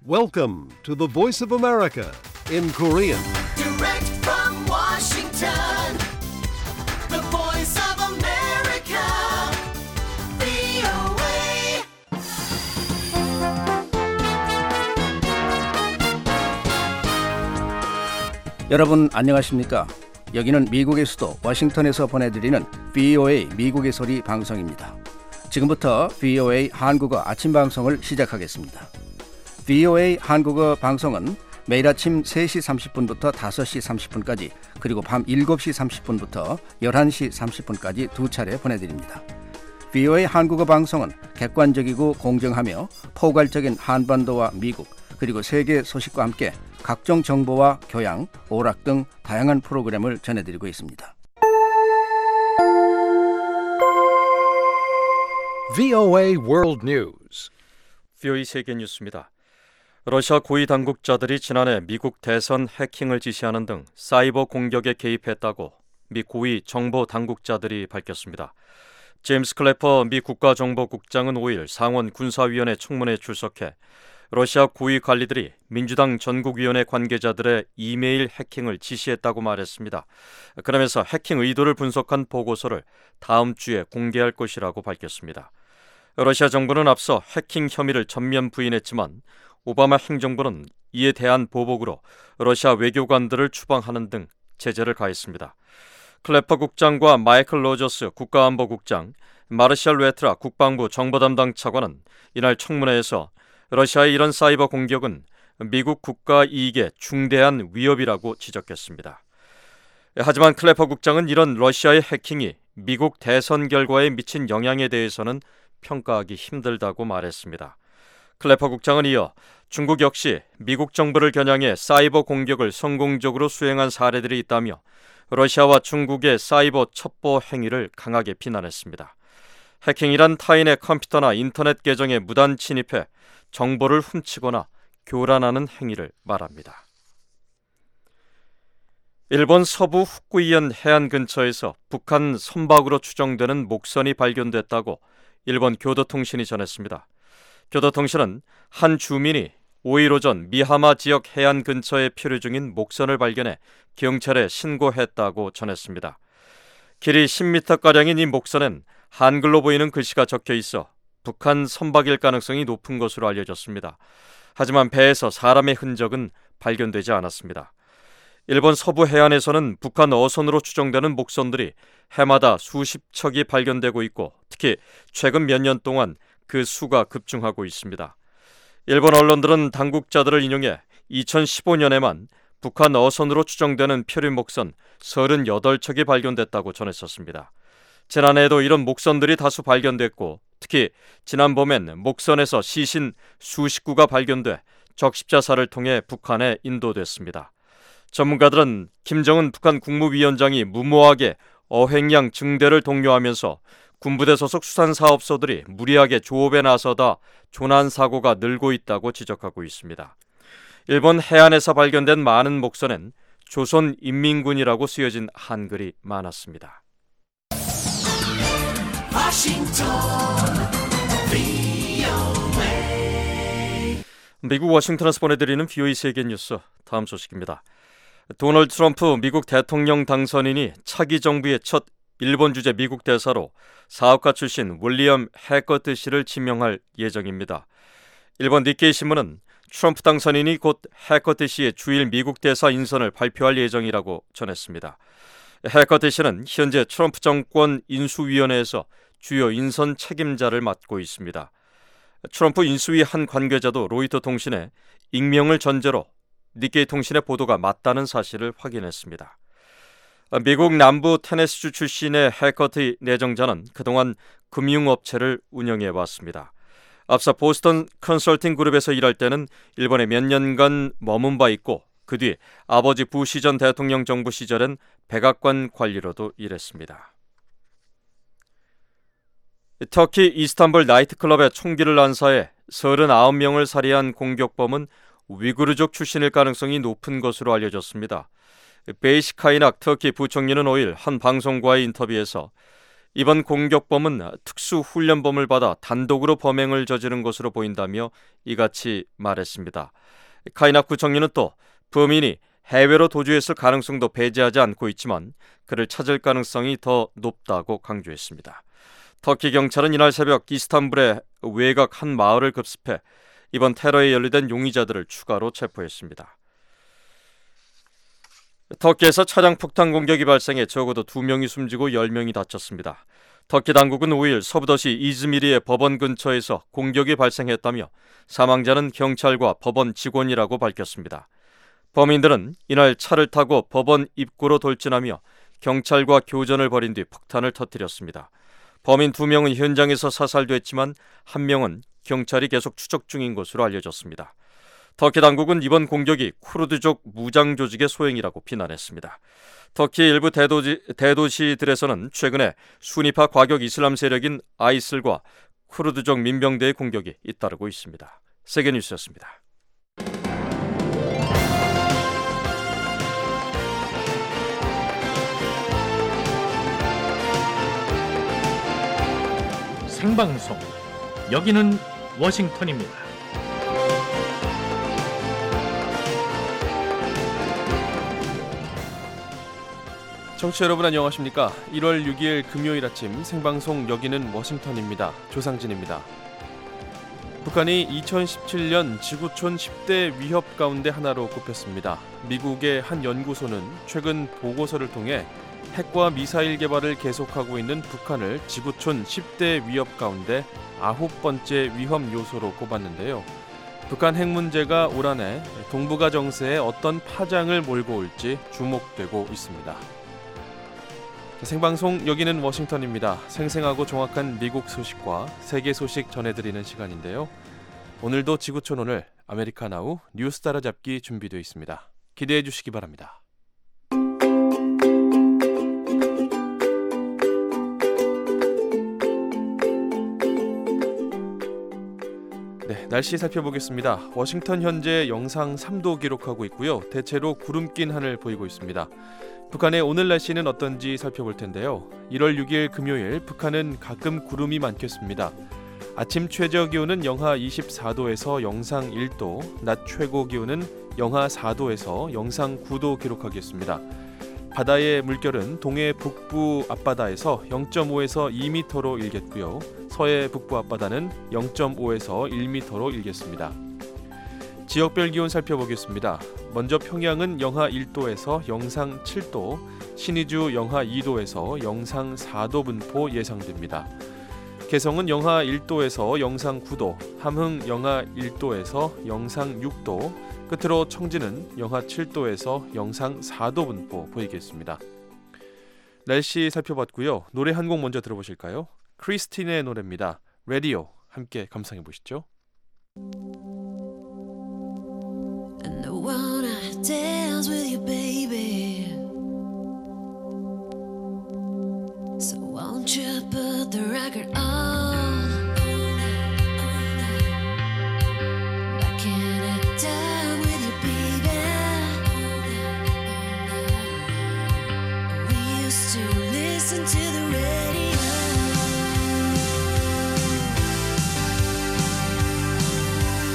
Welcome to the Voice of America in Korean. Direct from Washington, the Voice of America, VOA. 여러분 안녕하십니까? 여기는 미국의 수도 워싱턴에서 보내드리는 VOA 미국의 소리 방송입니다. 지금부터 VOA 한국어 아침 방송을 시작하겠습니다. VOA 한국어 방송은 매일 아침 3시 30분부터 5시 30분까지 그리고 밤 7시 30분부터 11시 30분까지 두 차례 보내드립니다. VOA 한국어 방송은 객관적이고 공정하며 포괄적인 한반도와 미국 그리고 세계 소식과 함께 각종 정보와 교양, 오락 등 다양한 프로그램을 전해드리고 있습니다. VOA World News. VOA 세계 뉴스입니다. 러시아 고위 당국자들이 지난해 미국 대선 해킹을 지시하는 등 사이버 공격에 개입했다고 미 고위 정보 당국자들이 밝혔습니다. 제임스 클래퍼 미 국가정보국장은 5일 상원 군사위원회 청문회에 출석해 러시아 고위 관리들이 민주당 전국위원회 관계자들의 이메일 해킹을 지시했다고 말했습니다. 그러면서 해킹 의도를 분석한 보고서를 다음 주에 공개할 것이라고 밝혔습니다. 러시아 정부는 앞서 해킹 혐의를 전면 부인했지만 오바마 행정부는 이에 대한 보복으로 러시아 외교관들을 추방하는 등 제재를 가했습니다. 클래퍼 국장과 마이클 로저스 국가안보국장, 마르샬 웨트라 국방부 정보담당 차관은 이날 청문회에서 러시아의 이런 사이버 공격은 미국 국가 이익에 중대한 위협이라고 지적했습니다. 하지만 클래퍼 국장은 이런 러시아의 해킹이 미국 대선 결과에 미친 영향에 대해서는 평가하기 힘들다고 말했습니다. 클래퍼 국장은 이어 중국 역시 미국 정부를 겨냥해 사이버 공격을 성공적으로 수행한 사례들이 있다며 러시아와 중국의 사이버 첩보 행위를 강하게 비난했습니다. 해킹이란 타인의 컴퓨터나 인터넷 계정에 무단 침입해 정보를 훔치거나 교란하는 행위를 말합니다. 일본 서부 후쿠이현 해안 근처에서 북한 선박으로 추정되는 목선이 발견됐다고 일본 교도통신이 전했습니다. 교도통신은 한 주민이 5일 오전 미하마 지역 해안 근처에 표류 중인 목선을 발견해 경찰에 신고했다고 전했습니다. 길이 10m가량인 이 목선엔 한글로 보이는 글씨가 적혀 있어 북한 선박일 가능성이 높은 것으로 알려졌습니다. 하지만 배에서 사람의 흔적은 발견되지 않았습니다. 일본 서부 해안에서는 북한 어선으로 추정되는 목선들이 해마다 수십 척이 발견되고 있고 특히 최근 몇 년 동안 그 수가 급증하고 있습니다. 일본 언론들은 당국자들을 인용해 2015년에만 북한 어선으로 추정되는 표류 목선 38척이 발견됐다고 전했었습니다. 지난해에도 이런 목선들이 다수 발견됐고 특히 지난 봄엔 목선에서 시신 수십 구가 발견돼 적십자사를 통해 북한에 인도됐습니다. 전문가들은 김정은 북한 국무위원장이 무모하게 어획량 증대를 독려하면서 군부대 소속 수산사업소들이 무리하게 조업에 나서다 조난사고가 늘고 있다고 지적하고 있습니다. 일본 해안에서 발견된 많은 목선엔 조선인민군이라고 쓰여진 한글이 많았습니다. 미국 워싱턴에서 보내드리는 VOA 세계 뉴스 다음 소식입니다. 도널드 트럼프 미국 대통령 당선인이 차기 정부의 첫 일본 주재 미국 대사로 사업가 출신 윌리엄 해커트 씨를 지명할 예정입니다. 일본 니케이 신문은 트럼프 당선인이 곧 해커트 씨의 주일 미국 대사 인선을 발표할 예정이라고 전했습니다. 해커트 씨는 현재 트럼프 정권 인수위원회에서 주요 인선 책임자를 맡고 있습니다. 트럼프 인수위 한 관계자도 로이터 통신에 익명을 전제로 니케이 통신의 보도가 맞다는 사실을 확인했습니다. 미국 남부 테네시주 출신의 해커트 내정자는 그동안 금융업체를 운영해왔습니다. 앞서 보스턴 컨설팅 그룹에서 일할 때는 일본에 몇 년간 머문 바 있고 그 뒤 아버지 부시 전 대통령 정부 시절엔 백악관 관리로도 일했습니다. 터키 이스탄불 나이트클럽에 총기를 난사해 39명을 살해한 공격범은 위구르족 출신일 가능성이 높은 것으로 알려졌습니다. 베이시 카이낙 터키 부총리는 5일 한 방송과의 인터뷰에서 이번 공격범은 특수훈련범을 받아 단독으로 범행을 저지른 것으로 보인다며 이같이 말했습니다. 카이나쿠 총리는 또 범인이 해외로 도주했을 가능성도 배제하지 않고 있지만 그를 찾을 가능성이 더 높다고 강조했습니다. 터키 경찰은 이날 새벽 이스탄불의 외곽 한 마을을 급습해 이번 테러에 연루된 용의자들을 추가로 체포했습니다. 터키에서 차량 폭탄 공격이 발생해 적어도 2명이 숨지고 10명이 다쳤습니다. 터키 당국은 5일 서부도시 이즈미르의 법원 근처에서 공격이 발생했다며 사망자는 경찰과 법원 직원이라고 밝혔습니다. 범인들은 이날 차를 타고 법원 입구로 돌진하며 경찰과 교전을 벌인 뒤 폭탄을 터뜨렸습니다. 범인 2명은 현장에서 사살됐지만 1명은 경찰이 계속 추적 중인 것으로 알려졌습니다. 터키 당국은 이번 공격이 쿠르드족 무장 조직의 소행이라고 비난했습니다. 터키 일부 대도시들에서는 최근에 수니파 과격 이슬람 세력인 아이슬과 쿠르드족 민병대의 공격이 잇따르고 있습니다. 세계뉴스였습니다. 생방송, 여기는 워싱턴입니다. 청취자 여러분 안녕하십니까? 1월 6일 금요일 아침 생방송 여기는 워싱턴입니다. 조상진입니다. 북한이 2017년 지구촌 10대 위협 가운데 하나로 꼽혔습니다. 미국의 한 연구소는 최근 보고서를 통해 핵과 미사일 개발을 계속하고 있는 북한을 지구촌 10대 위협 가운데 9번째 위험 요소로 꼽았는데요. 북한 핵 문제가 올 한해 동북아 정세에 어떤 파장을 몰고 올지 주목되고 있습니다. 생방송 여기는 워싱턴입니다. 생생하고 정확한 미국 소식과 세계 소식 전해드리는 시간인데요. 오늘도 지구촌 오늘 아메리카나우 뉴스 따라잡기 준비되어 있습니다. 기대해 주시기 바랍니다. 네, 날씨 살펴보겠습니다. 워싱턴 현재 영상 3도 기록하고 있고요. 대체로 구름 낀 하늘 보이고 있습니다. 북한의 오늘 날씨는 어떤지 살펴볼 텐데요. 1월 6일 금요일 북한은 가끔 구름이 많겠습니다. 아침 최저 기온은 영하 24도에서 영상 1도, 낮 최고 기온은 영하 4도에서 영상 9도 기록하겠습니다. 바다의 물결은 동해 북부 앞바다에서 0.5에서 2m로 일겠고요. 서해 북부 앞바다는 0.5에서 1m로 일겠습니다. 지역별 기온 살펴보겠습니다. 먼저 평양은 영하 1도에서 영상 7도, 신의주 영하 2도에서 영상 4도 분포 예상됩니다. 개성은 영하 1도에서 영상 9도, 함흥 영하 1도에서 영상 6도, 끝으로 청진은 영하 7도에서 영상 4도 분포 보이겠습니다. 날씨 살펴봤고요. 노래 한 곡 먼저 들어보실까요? 크리스틴의 노래입니다. 라디오 함께 감상해 보시죠. And I wanna dance with you, baby. So won't you put the record on? Back in a time with you, baby. We used to listen to the radio. 'Cause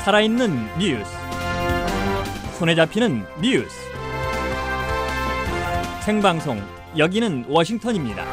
살아있는 뉴스, 손에 잡히는 뉴스, 생방송 여기는 워싱턴입니다.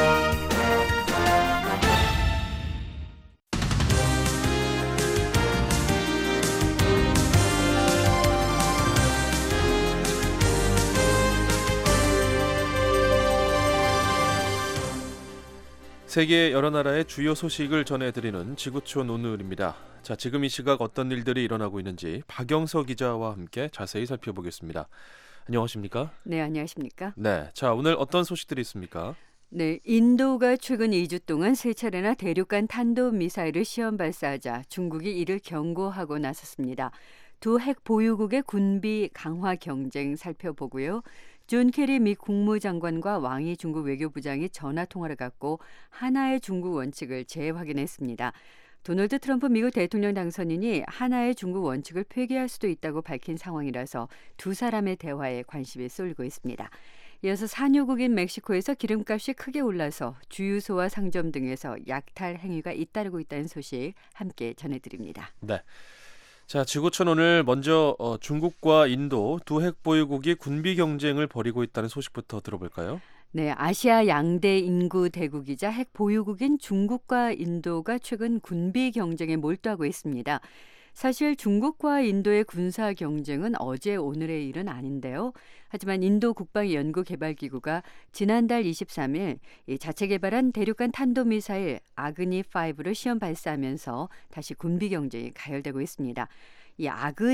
세계 여러 나라의 주요 소식을 전해드리는 지구촌 오늘입니다. 자, 지금 이 시각 어떤 일들이 일어나고 있는지 박영서 기자와 함께 자세히 살펴보겠습니다. 안녕하십니까? 네, 안녕하십니까? 네, 자 오늘 어떤 소식들이 있습니까? 네, 인도가 최근 2주 동안 3차례나 대륙간 탄도미사일을 시험 발사하자 중국이 이를 경고하고 나섰습니다. 두 핵 보유국의 군비 강화 경쟁 살펴보고요. 존 케리 미 국무장관과 왕이 중국 외교부장이 전화 통화를 갖고 하나의 중국 원칙을 재확인했습니다. 도널드 트럼프 미국 대통령 당선인이 하나의 중국 원칙을 폐기할 수도 있다고 밝힌 상황이라서 두 사람의 대화에 관심이 쏠리고 있습니다. 이어서 산유국인 멕시코에서 기름값이 크게 올라서 주유소와 상점 등에서 약탈 행위가 잇따르고 있다는 소식 함께 전해드립니다. 네. 자, 지구촌 오늘 먼저 중국과 인도 두 핵 보유국이 군비 경쟁을 벌이고 있다는 소식부터 들어볼까요? 네, 아시아 양대 인구 대국이자 핵 보유국인 중국과 인도가 최근 군비 경쟁에 몰두하고 있습니다. 사실 중국과 인도의 군사 경쟁은 어제 오늘의 일은 아닌데요. 하지만 인도 국방연구개발기구가 지난달 23일 자체 개발한 대륙간 탄도미사일 아그니5를 시험 발사하면서 다시 군비 경쟁이 가열되고 있습니다. 이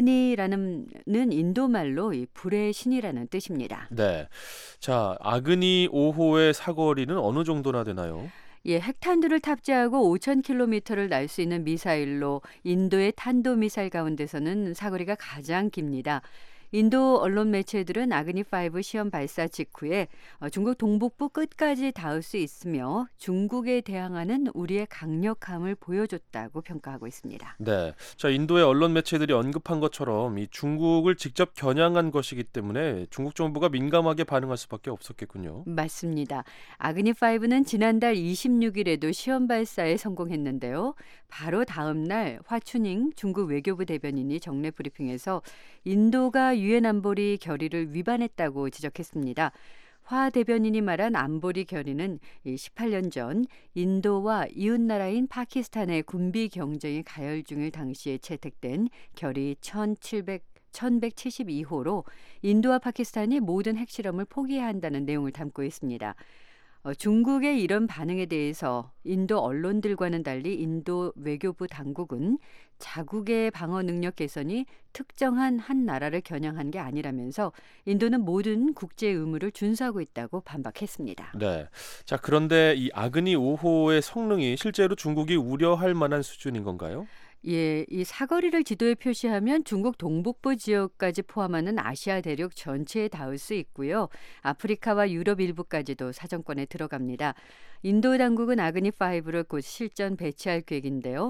아그니라는 인도말로 이 불의 신이라는 뜻입니다. 네, 자 아그니 5호의 사거리는 어느 정도나 되나요? 예, 핵탄두를 탑재하고 5,000km를 날 수 있는 미사일로 인도의 탄도미사일 가운데서는 사거리가 가장 깁니다. 인도 언론 매체들은 아그니5 시험 발사 직후에 중국 동북부 끝까지 닿을 수 있으며 중국에 대항하는 우리의 강력함을 보여줬다고 평가하고 있습니다. 네, 자 인도의 언론 매체들이 언급한 것처럼 이 중국을 직접 겨냥한 것이기 때문에 중국 정부가 민감하게 반응할 수밖에 없었겠군요. 맞습니다. 아그니5는 지난달 26일에도 시험 발사에 성공했는데요. 바로 다음 날 화춘잉 중국 외교부 대변인이 정례 브리핑에서 인도가 유엔 안보리 결의를 위반했다고 지적했습니다. 화 대변인이 말한 안보리 결의는 18년 전 인도와 이웃나라인 파키스탄의 군비 경쟁이 가열 중일 당시에 채택된 결의 1172호로 인도와 파키스탄이 모든 핵실험을 포기해야 한다는 내용을 담고 있습니다. 중국의 이런 반응에 대해서 인도 언론들과는 달리 인도 외교부 당국은 자국의 방어 능력 개선이 특정한 한 나라를 겨냥한 게 아니라면서 인도는 모든 국제 의무를 준수하고 있다고 반박했습니다. 네, 자 그런데 이 아그니 5호의 성능이 실제로 중국이 우려할 만한 수준인 건가요? 예, 이 사거리를 지도에 표시하면 중국 동북부 지역까지 포함하는 아시아 대륙 전체에 닿을 수 있고요. 아프리카와 유럽 일부까지도 사정권에 들어갑니다. 인도 당국은 아그니5를 곧 실전 배치할 계획인데요.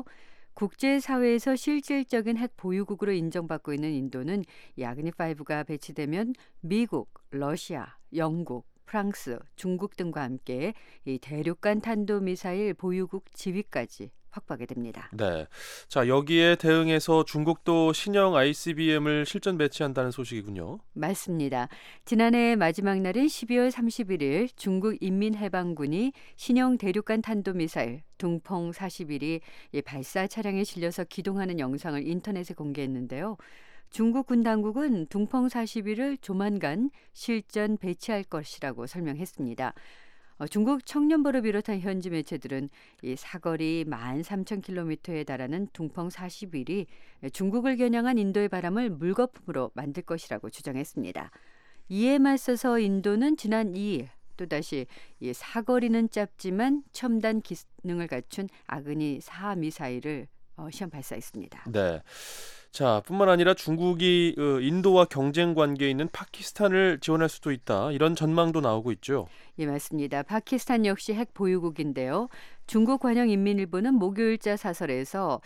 국제사회에서 실질적인 핵 보유국으로 인정받고 있는 인도는 이 아그니5가 배치되면 미국, 러시아, 영국, 프랑스, 중국 등과 함께 이 대륙간 탄도미사일 보유국 지위까지 확보하게 됩니다. 네, 자 여기에 대응해서 중국도 신형 ICBM을 실전 배치한다는 소식이군요. 맞습니다. 지난해 마지막 날인 12월 31일 중국 인민해방군이 신형 대륙간 탄도미사일 둥펑 41이 발사 차량에 실려서 기동하는 영상을 인터넷에 공개했는데요. 중국 군 당국은 둥펑 41을 조만간 실전 배치할 것이라고 설명했습니다. 중국 청년보를 비롯한 현지 매체들은 이 사거리 13,000km에 달하는 둥펑 41이 중국을 겨냥한 인도의 바람을 물거품으로 만들 것이라고 주장했습니다. 이에 맞서서 인도는 지난 2일 또다시 이 사거리는 짧지만 첨단 기능을 갖춘 아그니 4 미사일을 시험 발사했습니다. 네. 자, 뿐만 아니라 중국이 인도와 경쟁 관계에 있는 파키스탄을 지원할 수도 있다. 이런 전망도 나오고 있죠. 예, 맞습니다. 파키스탄 역시 핵 보유국인데요. 중국 관영인민일보는 목요일자 사설에서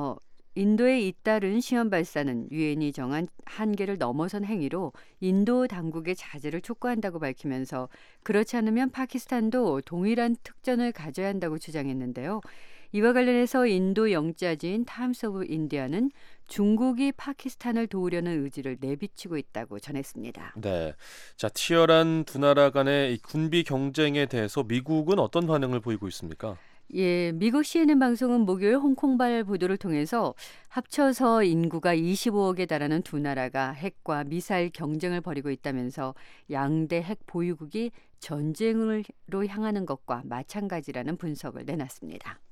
인도에 잇따른 시험 발사는 유엔이 정한 한계를 넘어선 행위로 인도 당국의 자제를 촉구한다고 밝히면서 그렇지 않으면 파키스탄도 동일한 특전을 가져야 한다고 주장했는데요. 이와 관련해서 인도 영자지인 타임스 오브 인디아는 중국이 파키스탄을 도우려는 의지를 내비치고 있다고 전했습니다. 네, 자 치열한 두 나라 간의 이 군비 경쟁에 대해서 미국은 어떤 반응을 보이고 있습니까? 예, 미국 CNN 방송은 목요일 홍콩발 보도를 통해서 합쳐서 인구가 25억에 달하는 두 나라가 핵과 미사일 경쟁을 벌이고 있다면서 양대 핵 보유국이 전쟁으로 향하는 것과 마찬가지라는 분석을 내놨습니다.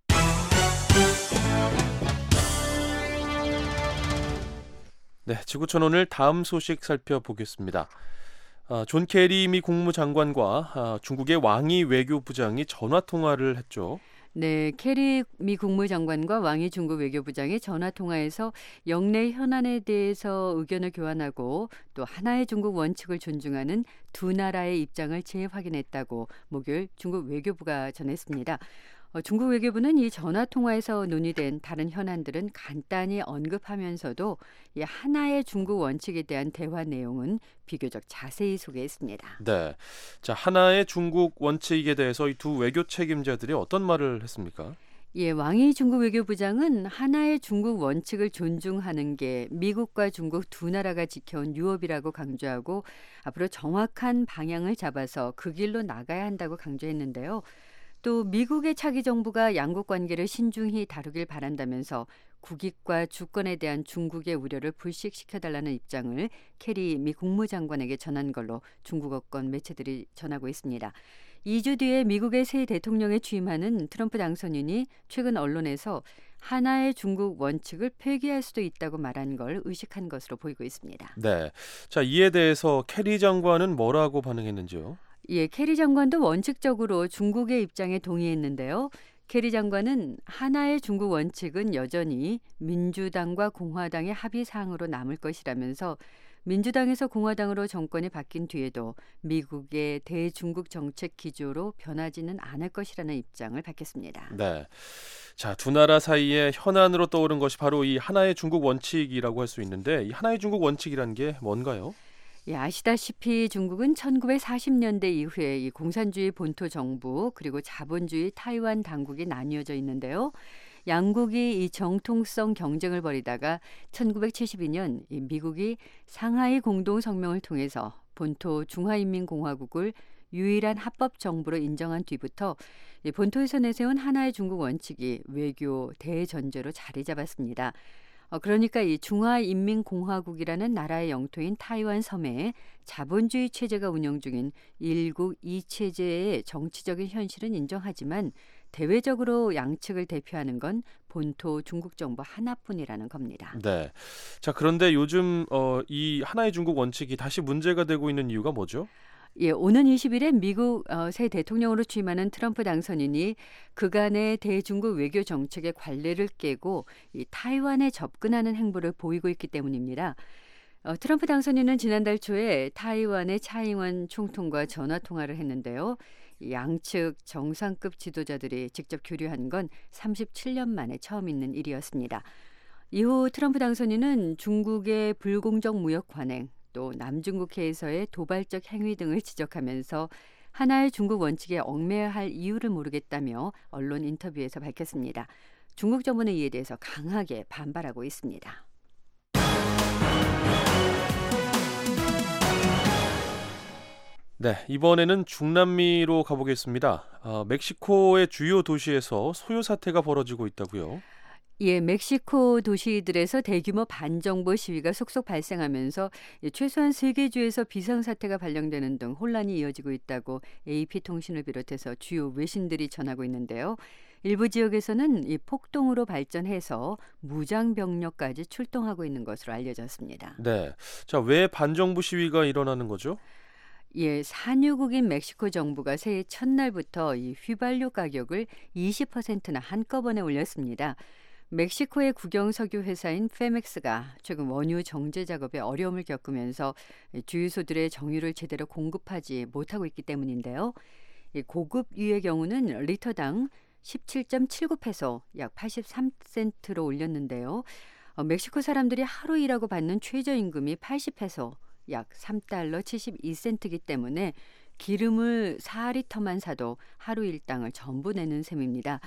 네, 지구촌 오늘 다음 소식 살펴보겠습니다. 존 케리 미 국무장관과 중국의 왕이 외교부장이 전화 통화를 했죠. 네, 케리 미 국무장관과 왕이 중국 외교부장이 전화 통화에서 영내 현안에 대해서 의견을 교환하고 또 하나의 중국 원칙을 존중하는 두 나라의 입장을 재확인했다고 목요일 중국 외교부가 전했습니다. 중국 외교부는 이 전화 통화에서 논의된 다른 현안들은 간단히 언급하면서도 이 하나의 중국 원칙에 대한 대화 내용은 비교적 자세히 소개했습니다. 네, 자 하나의 중국 원칙에 대해서 이 두 외교 책임자들이 어떤 말을 했습니까? 예, 왕이 중국 외교부장은 하나의 중국 원칙을 존중하는 게 미국과 중국 두 나라가 지켜온 유업이라고 강조하고 앞으로 정확한 방향을 잡아서 그 길로 나가야 한다고 강조했는데요. 또 미국의 차기 정부가 양국 관계를 신중히 다루길 바란다면서 국익과 주권에 대한 중국의 우려를 불식시켜달라는 입장을 케리 미 국무장관에게 전한 걸로 중국어권 매체들이 전하고 있습니다. 2주 뒤에 미국의 새 대통령에 취임하는 트럼프 당선인이 최근 언론에서 하나의 중국 원칙을 폐기할 수도 있다고 말한 걸 의식한 것으로 보이고 있습니다. 네, 자 이에 대해서 케리 장관은 뭐라고 반응했는지요? 예, 케리 장관도 원칙적으로 중국의 입장에 동의했는데요. 케리 장관은 하나의 중국 원칙은 여전히 민주당과 공화당의 합의 사항으로 남을 것이라면서 민주당에서 공화당으로 정권이 바뀐 뒤에도 미국의 대중국 정책 기조로 변하지는 않을 것이라는 입장을 밝혔습니다. 네, 자 두 나라 사이에 현안으로 떠오른 것이 바로 이 하나의 중국 원칙이라고 할 수 있는데 이 하나의 중국 원칙이라는 게 뭔가요? 예, 아시다시피 중국은 1940년대 이후에 이 공산주의 본토 정부 그리고 자본주의 타이완 당국이 나뉘어져 있는데요. 양국이 이 정통성 경쟁을 벌이다가 1972년 이 미국이 상하이 공동성명을 통해서 본토 중화인민공화국을 유일한 합법 정부로 인정한 뒤부터 이 본토에서 내세운 하나의 중국 원칙이 외교 대전제로 자리 잡았습니다. 그러니까 이 중화인민공화국이라는 나라의 영토인 타이완 섬에 자본주의 체제가 운영 중인 일국 이체제의 정치적인 현실은 인정하지만 대외적으로 양측을 대표하는 건 본토 중국 정부 하나뿐이라는 겁니다. 네, 자 그런데 요즘 이 하나의 중국 원칙이 다시 문제가 되고 있는 이유가 뭐죠? 예, 오는 20일에 미국 새 대통령으로 취임하는 트럼프 당선인이 그간의 대중국 외교 정책의 관례를 깨고 이 타이완에 접근하는 행보를 보이고 있기 때문입니다. 트럼프 당선인은 지난달 초에 타이완의 차잉원 총통과 전화 통화를 했는데요. 양측 정상급 지도자들이 직접 교류한 건 37년 만에 처음 있는 일이었습니다. 이후 트럼프 당선인은 중국의 불공정 무역 관행, 또 남중국해에서의 도발적 행위 등을 지적하면서 하나의 중국 원칙에 얽매여야 할 이유를 모르겠다며 언론 인터뷰에서 밝혔습니다. 중국 정부는 이에 대해서 강하게 반발하고 있습니다. 네, 이번에는 중남미로 가보겠습니다. 멕시코의 주요 도시에서 소요 사태가 벌어지고 있다고요? 예, 멕시코 도시들에서 대규모 반정부 시위가 속속 발생하면서 최소한 3개 주에서 비상사태가 발령되는 등 혼란이 이어지고 있다고 AP통신을 비롯해서 주요 외신들이 전하고 있는데요. 일부 지역에서는 이 폭동으로 발전해서 무장병력까지 출동하고 있는 것으로 알려졌습니다. 네, 자 왜 반정부 시위가 일어나는 거죠? 예, 산유국인 멕시코 정부가 새해 첫날부터 이 휘발유 가격을 20%나 한꺼번에 올렸습니다. 멕시코의 국영석유 회사인 페멕스가 최근 원유 정제 작업에 어려움을 겪으면서 주유소들의 정유를 제대로 공급하지 못하고 있기 때문인데요. 고급 유의 경우는 리터당 17.79페소, 약 83센트로 올렸는데요. 멕시코 사람들이 하루 일하고 받는 최저임금이 80페소, 약 3달러 72센트이기 때문에 기름을 4리터만 사도 하루 일당을 전부 내는 셈입니다.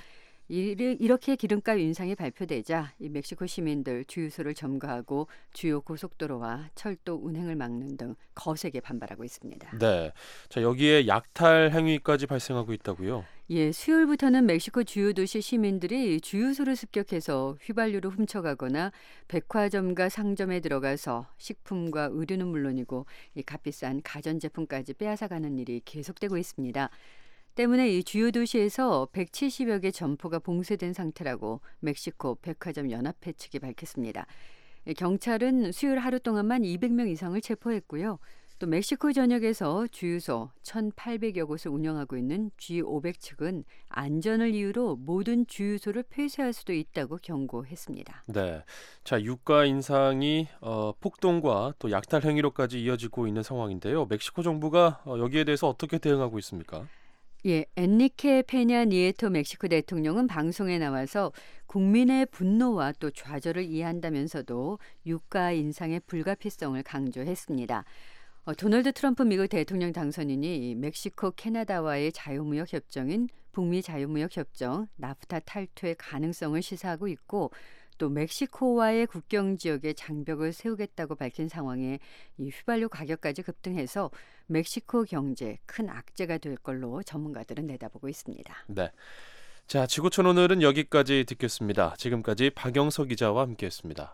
이렇게 기름값 인상이 발표되자 이 멕시코 시민들 주유소를 점거하고 주요 고속도로와 철도 운행을 막는 등 거세게 반발하고 있습니다. 네. 자, 여기에 약탈 행위까지 발생하고 있다고요? 예, 수요일부터는 ม็식코 주요 도시 시민들이 주유소를 습격해서 휘발유를 훔쳐가거나 백화점과 상점에 들어가서 식품과 의류는 물론이고 이 값비싼 가전제품까지 빼앗아가는 일이 계속되고 있습니다. 때문에 이 주요 도시에서 170여 개 점포가 봉쇄된 상태라고 멕시코 백화점 연합회 측이 밝혔습니다. 경찰은 수요일 하루 동안만 200명 이상을 체포했고요. 또 멕시코 전역에서 주유소 1,800여 곳을 운영하고 있는 G500 측은 안전을 이유로 모든 주유소를 폐쇄할 수도 있다고 경고했습니다. 네. 자, 유가 인상이 폭동과 또 약탈 행위로까지 이어지고 있는 상황인데요. 멕시코 정부가 여기에 대해서 어떻게 대응하고 있습니까? 예, 엔리케 페냐 니에토 멕시코 대통령은 방송에 나와서 국민의 분노와 또 좌절을 이해한다면서도 유가 인상의 불가피성을 강조했습니다. 도널드 트럼프 미국 대통령 당선인이 멕시코 캐나다와의 자유무역 협정인 북미 자유무역 협정 나프타 탈퇴의 가능성을 시사하고 있고 또 멕시코와의 국경 지역에 장벽을 세우겠다고 밝힌 상황에 이 휘발유 가격까지 급등해서 멕시코 경제에 큰 악재가 될 걸로 전문가들은 내다보고 있습니다. 네. 자, 지구촌 오늘은 여기까지 듣겠습니다. 지금까지 박영석 기자와 함께했습니다.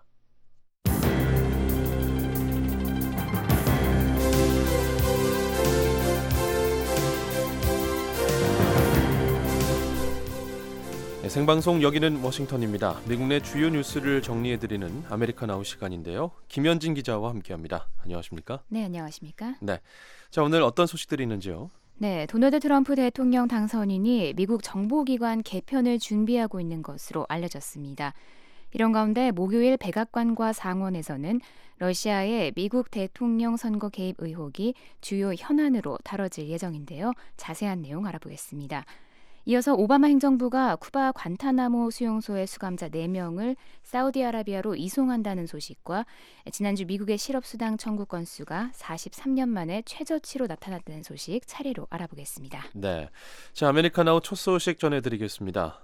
네, 생방송 여기는 워싱턴입니다. 미국 내 주요 뉴스를 정리해드리는 아메리칸 아웃 시간인데요. 김현진 기자와 함께합니다. 안녕하십니까? 네, 안녕하십니까? 네. 자, 오늘 어떤 소식들이 있는지요? 네, 도널드 트럼프 대통령 당선인이 미국 정보기관 개편을 준비하고 있는 것으로 알려졌습니다. 이런 가운데 목요일 백악관과 상원에서는 러시아의 미국 대통령 선거 개입 의혹이 주요 현안으로 다뤄질 예정인데요. 자세한 내용 알아보겠습니다. 이어서 오바마 행정부가 쿠바 관타나모 수용소의 수감자 4명을 사우디아라비아로 이송한다는 소식과 지난주 미국의 실업수당 청구 건수가 43년 만에 최저치로 나타났다는 소식 차례로 알아보겠습니다. 네, 자, 아메리카나우 첫 소식 전해드리겠습니다.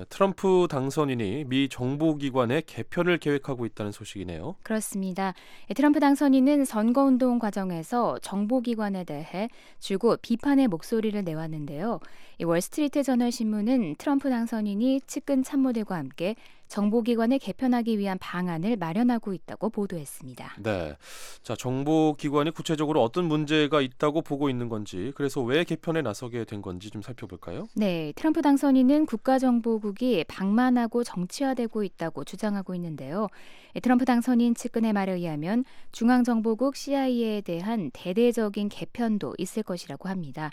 트럼프 당선인이 미 정보기관의 개편을 계획하고 있다는 소식이네요. 그렇습니다. 트럼프 당선인은 선거운동 과정에서 정보기관에 대해 줄곧 비판의 목소리를 내왔는데요. 월스트리트 저널 신문은 트럼프 당선인이 측근 참모들과 함께 정보기관을 개편하기 위한 방안을 마련하고 있다고 보도했습니다. 네, 자, 정보기관이 구체적으로 어떤 문제가 있다고 보고 있는 건지, 그래서 왜 개편에 나서게 된 건지 좀 살펴볼까요? 네, 트럼프 당선인은 국가정보국이 방만하고 정치화되고 있다고 주장하고 있는데요. 트럼프 당선인 측근의 말에 의하면 중앙정보국 CIA에 대한 대대적인 개편도 있을 것이라고 합니다.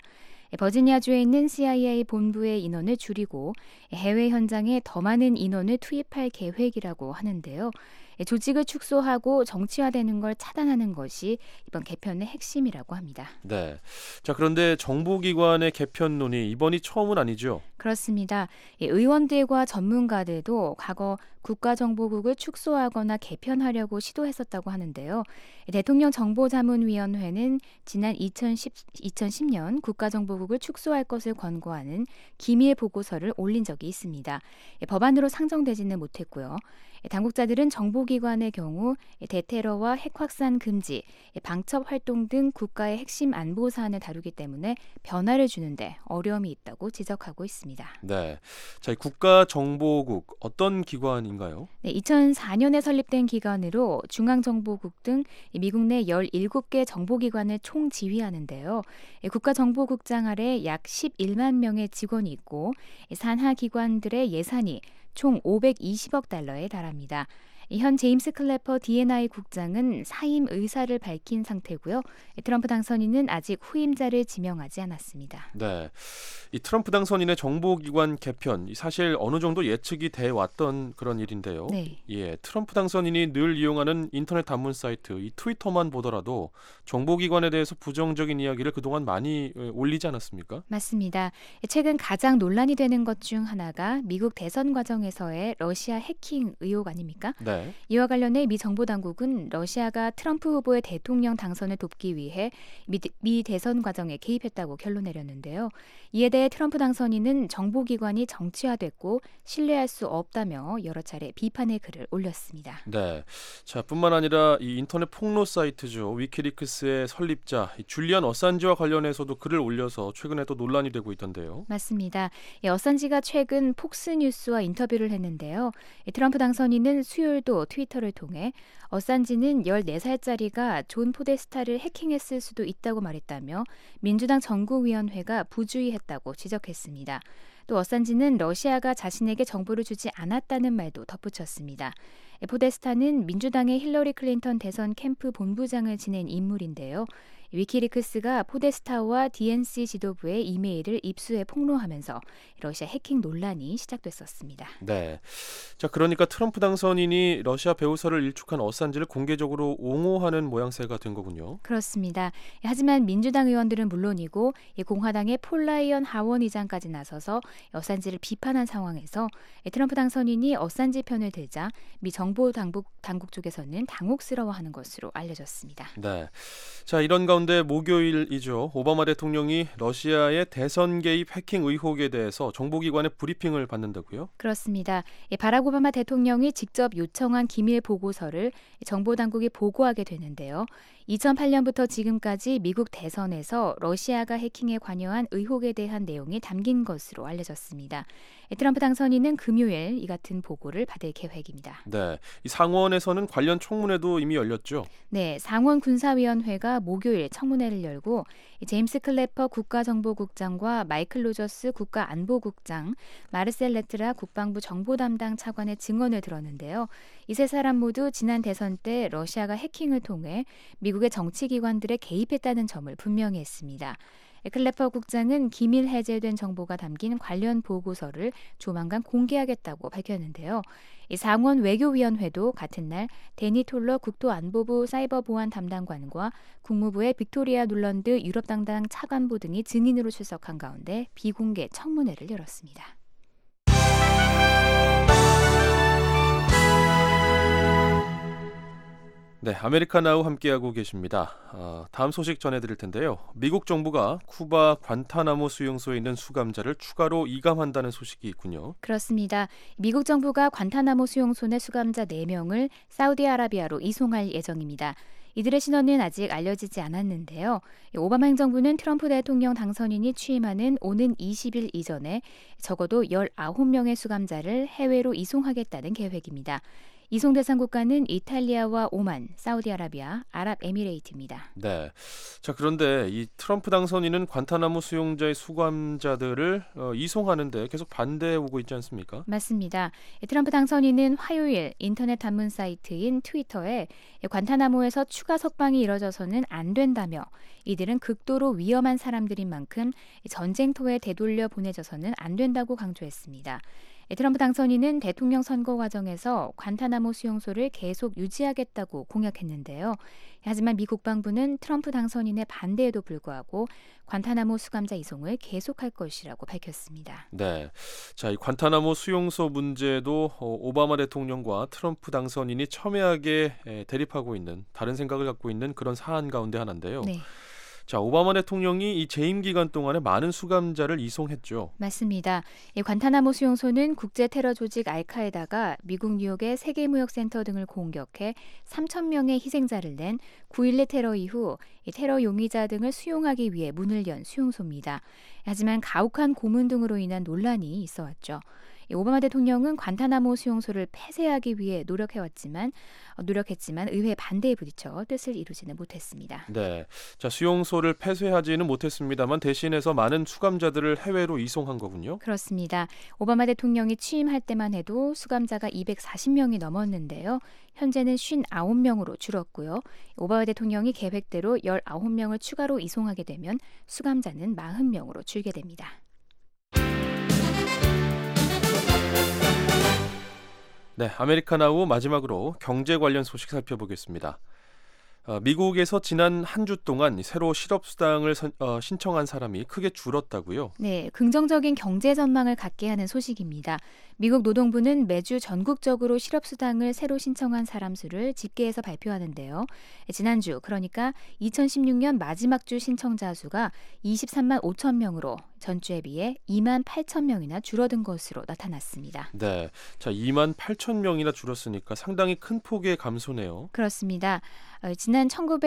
버지니아주에 있는 CIA 본부의 인원을 줄이고 해외 현장에 더 많은 인원을 투입할 계획이라고 하는데요. 조직을 축소하고 정치화되는 걸 차단하는 것이 이번 개편의 핵심이라고 합니다. 네. 자, 그런데 정보기관의 개편론이 이번이 처음은 아니죠? 그렇습니다. 의원들과 전문가들도 과거 국가정보국을 축소하거나 개편하려고 시도했었다고 하는데요. 대통령 정보자문위원회는 지난 2010년 국가정보국을 축소할 것을 권고하는 기밀 보고서를 올린 적이 있습니다. 법안으로 상정되지는 못했고요. 당국자들은 정보기관의 경우 대테러와 핵 확산 금지, 방첩 활동 등 국가의 핵심 안보 사안을 다루기 때문에 변화를 주는데 어려움이 있다고 지적하고 있습니다. 네, 자, 국가정보국 어떤 기관인가요? 네, 2004년에 설립된 기관으로 중앙정보국 등 미국 내 17개 정보기관을 총지휘하는데요. 국가정보국장 아래 약 11만 명의 직원이 있고 산하 기관들의 예산이 총 520억 달러에 달합니다. 현 제임스 클래퍼 D&I 국장은 사임 의사를 밝힌 상태고요. 트럼프 당선인은 아직 후임자를 지명하지 않았습니다. 네, 이 트럼프 당선인의 정보기관 개편 사실 어느 정도 예측이 돼 왔던 그런 일인데요. 네. 예, 트럼프 당선인이 늘 이용하는 인터넷 단문 사이트 이 트위터만 보더라도 정보기관에 대해서 부정적인 이야기를 그동안 많이 올리지 않았습니까? 맞습니다. 최근 가장 논란이 되는 것 중 하나가 미국 대선 과정에서의 러시아 해킹 의혹 아닙니까? 네. 네. 이와 관련해 미 정보 당국은 러시아가 트럼프 후보의 대통령 당선을 돕기 위해 미 대선 과정에 개입했다고 결론 내렸는데요. 이에 대해 트럼프 당선인은 정보기관이 정치화됐고 신뢰할 수 없다며 여러 차례 비판의 글을 올렸습니다. 네. 자, 뿐만 아니라 이 인터넷 폭로 사이트죠. 위키리크스의 설립자 줄리안 어산지와 관련해서도 글을 올려서 최근에 또 논란이 되고 있던데요. 맞습니다. 어산지가 최근 폭스뉴스와 인터뷰를 했는데요. 트럼프 당선인은 수요일도 트위터를 통해 어산지는 14살짜리가 존 포데스타를 해킹했을 수도 있다고 말했다며 민주당 정구위원회가 부주의했다고 지적했습니다. 또 어산지는 러시아가 자신에게 정보를 주지 않았다는 말도 덧붙였습니다. 포데스타는 민주당의 힐러리 클린턴 대선 캠프 본부장을 지낸 인물인데요. 위키리크스가 포데스타와 DNC 지도부의 이메일을 입수해 폭로하면서 러시아 해킹 논란이 시작됐었습니다. 네. 자, 그러니까 트럼프 당선인이 러시아 배우설을 일축한 어산지를 공개적으로 옹호하는 모양새가 된 거군요. 그렇습니다. 하지만 민주당 의원들은 물론이고 공화당의 폴 라이언 하원 의장까지 나서서 어산지를 비판한 상황에서 트럼프 당선인이 어산지 편을 들자 미 정보 당국 쪽에서는 당혹스러워하는 것으로 알려졌습니다. 네. 자, 이런 가운데 목요일이죠. 오바마 대통령이 러시아의 대선 개입 해킹 의혹에 대해서 정보기관의 브리핑을 받는다고요? 그렇습니다. 바락 오바마 대통령이 직접 요청한 기밀 보고서를 정보 당국이 보고하게 되는데요. 2008년부터 지금까지 미국 대선에서 러시아가 해킹에 관여한 의혹에 대한 내용이 담긴 것으로 알려졌습니다. 트럼프 당선인은 금요일 이 같은 보고를 받을 계획입니다. 네, 이 상원에서는 관련 청문회도 이미 열렸죠? 네, 상원 군사위원회가 목요일 청문회를 열고 제임스 클래퍼 국가정보국장과 마이클 로저스 국가안보국장, 마르셀 레트라 국방부 정보 담당 차관의 증언을 들었는데요. 이 세 사람 모두 지난 대선 때 러시아가 해킹을 통해 미국의 정치기관들에 개입했다는 점을 분명히 했습니다. 클래퍼 국장은 기밀 해제된 정보가 담긴 관련 보고서를 조만간 공개하겠다고 밝혔는데요. 이 상원 외교위원회도 같은 날 데니 톨러 국토안보부 사이버보안 담당관과 국무부의 빅토리아 눌런드 유럽 담당 차관보 등이 증인으로 출석한 가운데 비공개 청문회를 열었습니다. 네, 아메리카나우 함께하고 계십니다. 다음 소식 전해드릴 텐데요. 미국 정부가 쿠바 관타나모 수용소에 있는 수감자를 추가로 이감한다는 소식이 있군요. 그렇습니다. 미국 정부가 관타나모 수용소 내 수감자 4명을 사우디아라비아로 이송할 예정입니다. 이들의 신원은 아직 알려지지 않았는데요. 오바마 행정부는 트럼프 대통령 당선인이 취임하는 오는 20일 이전에 적어도 19명의 수감자를 해외로 이송하겠다는 계획입니다. 이송 대상 국가는 이탈리아와 오만, 사우디아라비아, 아랍에미레이트입니다. 네. 자, 그런데 이 트럼프 당선인은 관타나모 수용자의 수감자들을 이송하는데 계속 반대해 오고 있지 않습니까? 맞습니다. 트럼프 당선인은 화요일 인터넷 단문 사이트인 트위터에 관타나모에서 추가 석방이 이뤄져서는 안 된다며 이들은 극도로 위험한 사람들인 만큼 전쟁터에 되돌려 보내져서는 안 된다고 강조했습니다. 트럼프 당선인은 대통령 선거 과정에서 관타나모 수용소를 계속 유지하겠다고 공약했는데요. 하지만 미 국방부는 트럼프 당선인의 반대에도 불구하고 관타나모 수감자 이송을 계속할 것이라고 밝혔습니다. 네, 자, 이 관타나모 수용소 문제도 오바마 대통령과 트럼프 당선인이 첨예하게 대립하고 있는, 다른 생각을 갖고 있는 그런 사안 가운데 하나인데요. 네. 자, 오바마 대통령이 이 재임 기간 동안에 많은 수감자를 이송했죠. 맞습니다. 이 관타나모 수용소는 국제 테러 조직 알카에다가 미국 뉴욕의 세계무역센터 등을 공격해 3,000명의 희생자를 낸 9.11 테러 이후 이 테러 용의자 등을 수용하기 위해 문을 연 수용소입니다. 하지만 가혹한 고문 등으로 인한 논란이 있어왔죠. 오바마 대통령은 관타나모 수용소를 폐쇄하기 위해 노력했지만 의회 반대에 부딪혀 뜻을 이루지는 못했습니다. 네, 자, 수용소를 폐쇄하지는 못했습니다만 대신해서 많은 수감자들을 해외로 이송한 거군요. 그렇습니다. 오바마 대통령이 취임할 때만 해도 수감자가 240명이 넘었는데요. 현재는 59명으로 줄었고요. 오바마 대통령이 계획대로 19명을 추가로 이송하게 되면 수감자는 40명으로 줄게 됩니다. 네, 아메리카나우 마지막으로 경제 관련 소식 살펴보겠습니다. 미국에서 지난 한 주 동안 새로 실업수당을 신청한 사람이 크게 줄었다고요? 네, 긍정적인 경제 전망을 갖게 하는 소식입니다. 미국 노동부는 매주 전국적으로 실업수당을 새로 신청한 사람 수를 집계해서 발표하는데요. 지난주, 그러니까 2016년 마지막 주 신청자 수가 23만 5천 명으로 전주에 비해 2만 8천 명이나 줄어든 것으로 나타났습니다. 네, 자 2만 8천 명이나 줄었으니까 상당히 큰 폭의 감소네요. 그렇습니다. 지난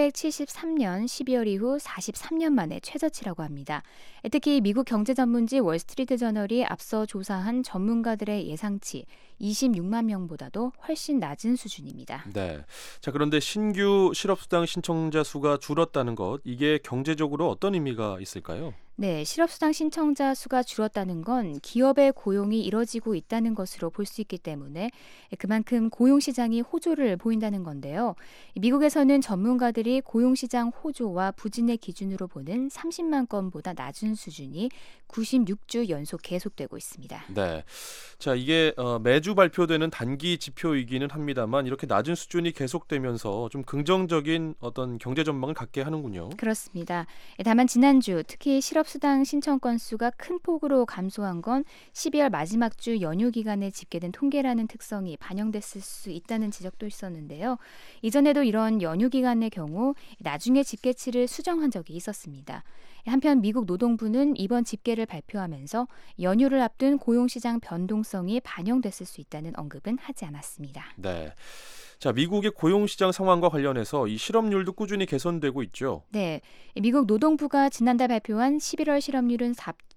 1973년 12월 이후 43년 만에 최저치라고 합니다. 특히 미국 경제전문지 월스트리트 저널이 앞서 조사한 전문가들의 예상치 26만 명보다도 훨씬 낮은 수준입니다. 네, 자 그런데 신규 실업수당 신청자 수가 줄었다는 것, 이게 경제적으로 어떤 의미가 있을까요? 네, 실업수당 신청자 수가 줄었다는 건 기업의 고용이 이뤄지고 있다는 것으로 볼 수 있기 때문에 그만큼 고용시장이 호조를 보인다는 건데요. 미국에서는 전문가들이 고용시장 호조와 부진의 기준으로 보는 30만 건보다 낮은 수준이 96주 연속 계속되고 있습니다. 네, 자 이게 매주 발표되는 단기 지표이기는 합니다만 이렇게 낮은 수준이 계속되면서 좀 긍정적인 어떤 경제 전망을 갖게 하는군요. 그렇습니다. 다만 지난주 특히 실업수당 신청 건수가 큰 폭으로 감소한 건 12월 마지막 주 연휴 기간에 집계된 통계라는 특성이 반영됐을 수 있다는 지적도 있었는데요. 이전에도 이런 연휴 기간의 경우 나중에 집계치를 수정한 적이 있었습니다. 한편 미국 노동부는 이번 집계를 발표하면서 연휴를 앞둔 고용시장 변동성이 반영됐을 수 있다는 언급은 하지 않았습니다. 네. 자, 미국의 고용시장 상황과 관련해서 이 실업률도 꾸준히 개선되고 있죠. 네, 미국 노동부가 지난달 발표한 11월 실업률은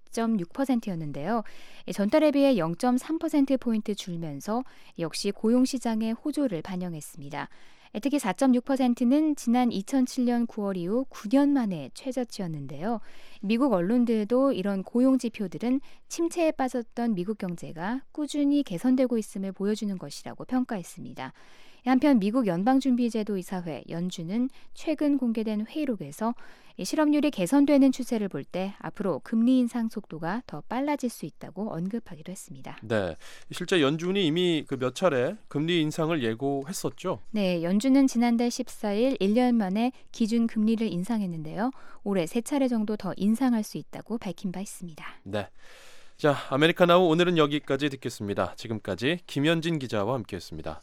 4.6%였는데요. 전달에 비해 0.3%포인트 줄면서 역시 고용시장의 호조를 반영했습니다. 특히 4.6%는 지난 2007년 9월 이후 9년 만에 최저치였는데요. 미국 언론들도 이런 고용 지표들은 침체에 빠졌던 미국 경제가 꾸준히 개선되고 있음을 보여주는 것이라고 평가했습니다. 한편 미국 연방준비제도 이사회 연준은 최근 공개된 회의록에서 실업률이 개선되는 추세를 볼 때 앞으로 금리 인상 속도가 더 빨라질 수 있다고 언급하기도 했습니다. 네, 실제 연준이 이미 몇 차례 금리 인상을 예고했었죠. 네, 연준은 지난달 14일 1년 만에 기준 금리를 인상했는데요. 올해 3차례 정도 더 인상할 수 있다고 밝힌 바 있습니다. 네, 자 아메리카나우 오늘은 여기까지 듣겠습니다. 지금까지 김현진 기자와 함께했습니다.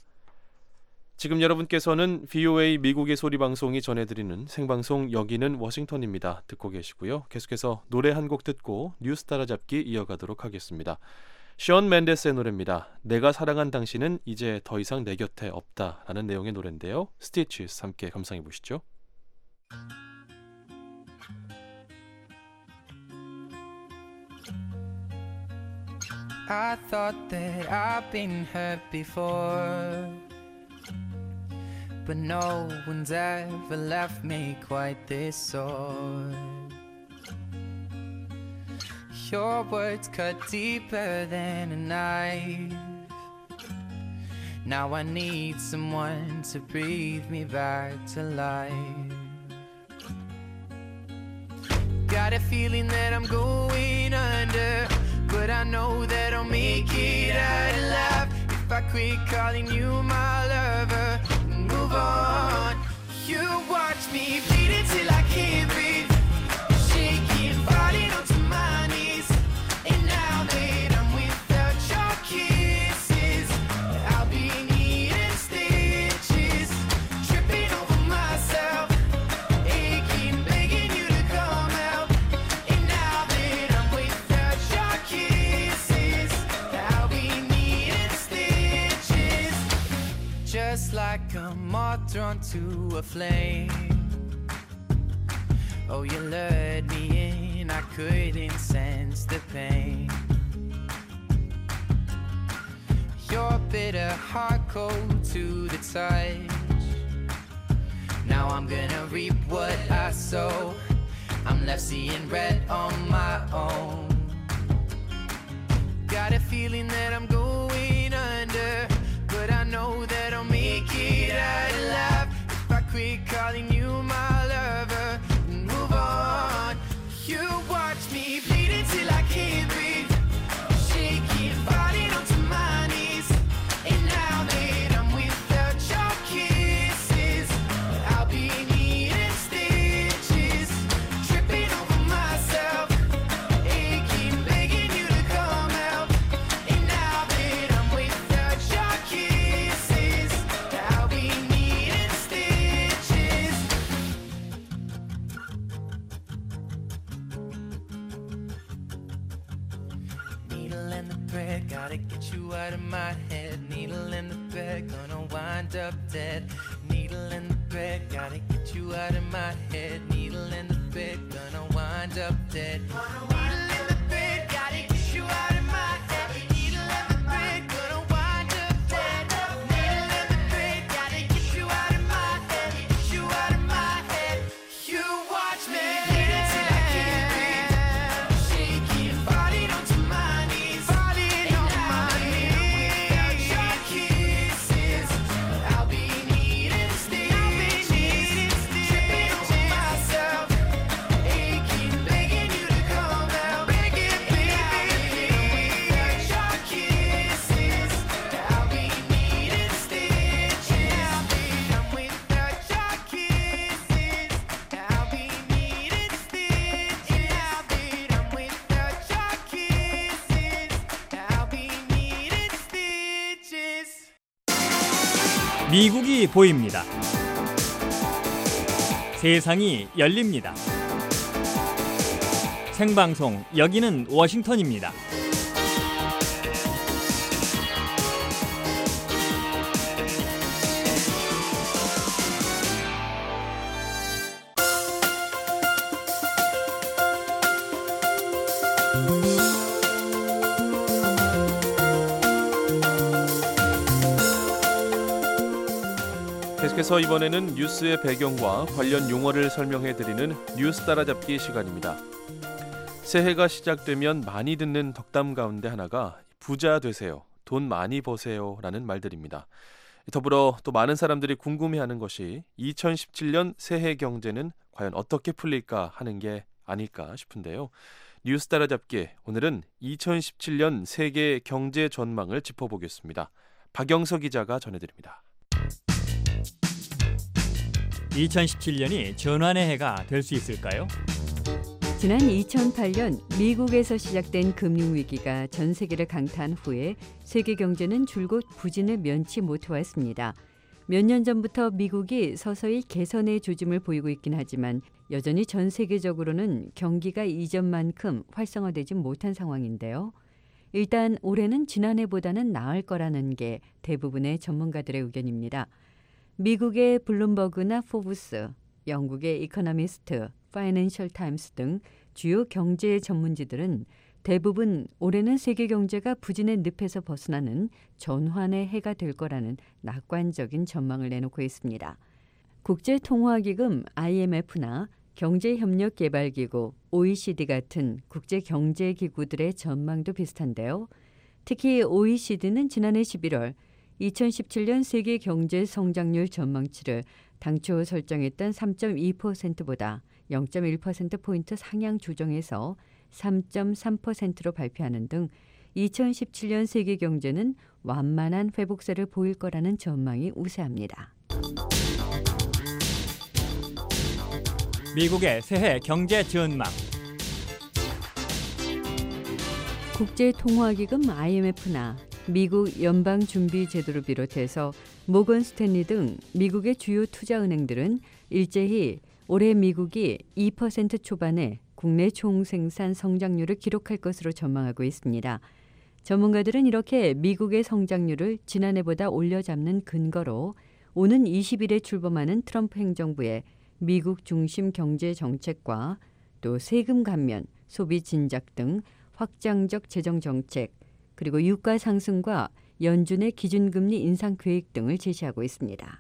지금 여러분께서는 VOA 미국의 소리 방송이 전해드리는 생방송 여기는 워싱턴입니다. 듣고 계시고요. 계속해서 노래 한 곡 듣고 뉴스 따라잡기 이어가도록 하겠습니다. 션 맨데스의 노래입니다. 내가 사랑한 당신은 이제 더 이상 내 곁에 없다라는 내용의 노래인데요. 스티치스 함께 감상해 보시죠. I thought that I've been hurt before, but no one's ever left me quite this sore. Your words cut deeper than a knife. Now I need someone to breathe me back to life. Got a feeling that I'm going under, but I know that I'll make it out alive if I quit calling you my lover. Move on. You watch me bleed till I can't breathe, shaking, falling onto my knees. And now that I'm without your kisses, I'll be needing stitches, tripping over myself, aching, begging you to come out. And now that I'm without your kisses, I'll be needing stitches, just like a moth drawn to a flame. Oh, you lured me in, I couldn't sense the pain. Your bitter heart cold to the touch. Now I'm gonna reap what I sow. I'm left seeing red on my own. Got a feeling that I'm going under, but I know that I'll make it out alive if I quit calling you my lover and move on. You watch me bleed till I can't breathe, shaking, falling onto my knees. And now that I'm without your kisses, I'll be needing stitches, tripping over myself, aching, begging you to come out. And now get you out of my head. Needle in the thread, gonna wind up dead. Needle in the thread, gotta get you out of my head. Needle in the thread, gonna wind up dead. Needle in the thread, gotta get you out of my head. Needle in the thread, gonna wind up dead. Needle in the thread, gotta get you out of my head. Get you out of my head. You watch me bleed until I can't breathe. Shaking, falling onto my knees. Falling on my knees. Without your kisses, I'll be needing stitches. Tripping over myself, aching, begging you to come out. Begging, baby. Without your kisses, I'll be needing stitches. I'm without your kisses, I'll be needing stitches. I'm without your kisses, I'll be needing stitches. 미국이 보입니다. 세상이 열립니다. 생방송 여기는 워싱턴입니다. 계속해서 이번에는 뉴스의 배경과 관련 용어를 설명해드리는 뉴스 따라잡기 시간입니다. 새해가 시작되면 많이 듣는 덕담 가운데 하나가 부자 되세요, 돈 많이 버세요 라는 말들입니다. 더불어 또 많은 사람들이 궁금해하는 것이 2017년 새해 경제는 과연 어떻게 풀릴까 하는 게 아닐까 싶은데요. 뉴스 따라잡기, 오늘은 2017년 세계 경제 전망을 짚어보겠습니다. 박영석 기자가 전해드립니다. 2017년이 전환의 해가 될 수 있을까요? 지난 2008년 미국에서 시작된 금융위기가 전 세계를 강타한 후에 세계 경제는 줄곧 부진을 면치 못해왔습니다. 몇 년 전부터 미국이 서서히 개선의 조짐을 보이고 있긴 하지만 여전히 전 세계적으로는 경기가 이전만큼 활성화되지 못한 상황인데요. 일단 올해는 지난해보다는 나을 거라는 게 대부분의 전문가들의 의견입니다. 미국의 블룸버그나 포브스, 영국의 이코노미스트, 파이낸셜 타임스 등 주요 경제 전문지들은 대부분 올해는 세계 경제가 부진의 늪에서 벗어나는 전환의 해가 될 거라는 낙관적인 전망을 내놓고 있습니다. 국제통화기금 IMF나 경제협력개발기구 OECD 같은 국제경제기구들의 전망도 비슷한데요. 특히 OECD는 지난해 11월 2017년 세계 경제 성장률 전망치를 당초 설정했던 3.2%보다 0.1%포인트 상향 조정해서 3.3%로 발표하는 등 2017년 세계 경제는 완만한 회복세를 보일 거라는 전망이 우세합니다. 미국의 새해 경제 전망. 국제통화기금 IMF나 미국 연방준비제도를 비롯해서 모건 스탠리 등 미국의 주요 투자은행들은 일제히 올해 미국이 2% 초반의 국내 총생산 성장률을 기록할 것으로 전망하고 있습니다. 전문가들은 이렇게 미국의 성장률을 지난해보다 올려잡는 근거로 오는 20일에 출범하는 트럼프 행정부의 미국 중심 경제 정책과 또 세금 감면, 소비 진작 등 확장적 재정 정책, 그리고 유가 상승과 연준의 기준금리 인상 계획 등을 제시하고 있습니다.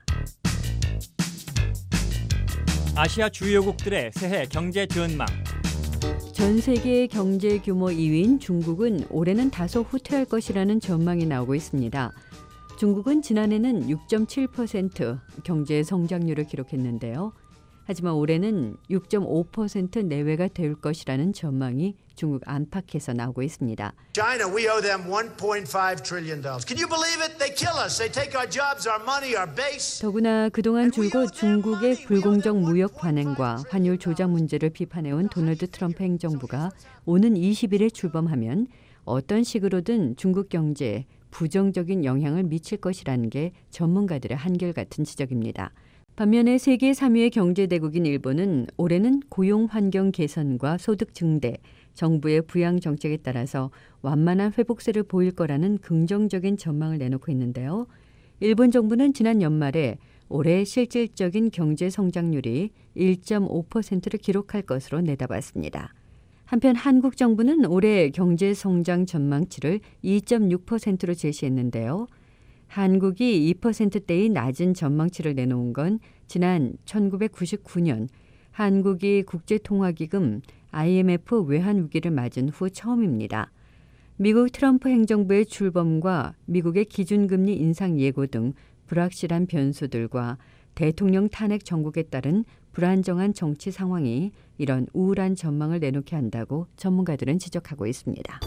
아시아 주요국들의 새해 경제 전망. 전 세계의 경제 규모 2위인 중국은 올해는 다소 후퇴할 것이라는 전망이 나오고 있습니다. 중국은 지난해는 6.7% 경제 성장률을 기록했는데요. 하지만 올해는 6.5% 내외가 될 것이라는 전망이 중국 안팎에서 나오고 있습니다. China, we owe them 1.5 trillion dollars. Can you believe it? They kill us. They take our jobs, our money, our base. 더구나 그동안 줄곧 중국의 불공정 무역 관행과 환율 조작 문제를 비판해온 도널드 트럼프 행정부가 오는 20일에 출범하면 어떤 식으로든 중국 경제에 부정적인 영향을 미칠 것이라는 게 전문가들의 한결같은 지적입니다. 반면에 세계 3위의 경제대국인 일본은 올해는 고용 환경 개선과 소득 증대, 정부의 부양 정책에 따라서 완만한 회복세를 보일 거라는 긍정적인 전망을 내놓고 있는데요. 일본 정부는 지난 연말에 올해 실질적인 경제 성장률이 1.5%를 기록할 것으로 내다봤습니다. 한편 한국 정부는 올해 경제 성장 전망치를 2.6%로 제시했는데요. 한국이 2%대의 낮은 전망치를 내놓은 건 지난 1999년 한국이 국제통화기금 IMF 외환위기를 맞은 후 처음입니다. 미국 트럼프 행정부의 출범과 미국의 기준금리 인상 예고 등 불확실한 변수들과 대통령 탄핵 정국에 따른 불안정한 정치 상황이 이런 우울한 전망을 내놓게 한다고 전문가들은 지적하고 있습니다.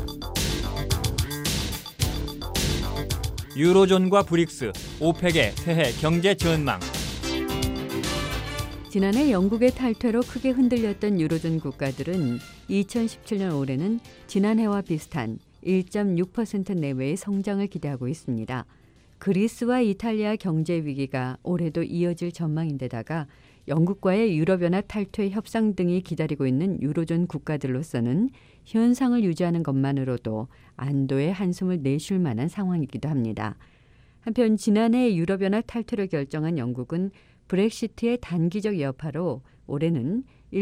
유로존과 브릭스, 오펙의 새해 경제 전망. 지난해 영국의 탈퇴로 크게 흔들렸던 유로존 국가들은 2017년 올해는 지난해와 비슷한 1.6% 내외의 성장을 기대하고 있습니다. 그리스와 이탈리아 경제 위기가 올해도 이어질 전망인데다가 영국과의 유럽연합 탈퇴 협상 등이 기다리고 있는 유로존 국가들로서는 현상을 유지하는 것만으로도 안도의 한숨을 내쉴 만한 상황이기도 합니다. 한편 지난해 유럽연합 탈퇴를 결정한 영국은 브렉시트의 단기적 여파로 올해는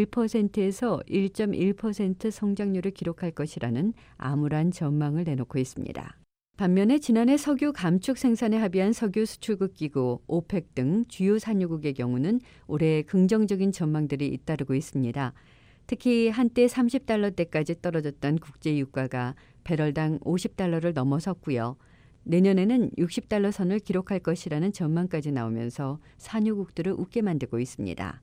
1%에서 1.1% 성장률을 기록할 것이라는 암울한 전망을 내놓고 있습니다. 반면에 지난해 석유 감축 생산에 합의한 석유 수출국 기구 오펙 등 주요 산유국의 경우는 올해 긍정적인 전망들이 잇따르고 있습니다. 특히 한때 30달러대까지 떨어졌던 국제 유가가 배럴당 50달러를 넘어섰고요. 내년에는 60달러 선을 기록할 것이라는 전망까지 나오면서 산유국들을 웃게 만들고 있습니다.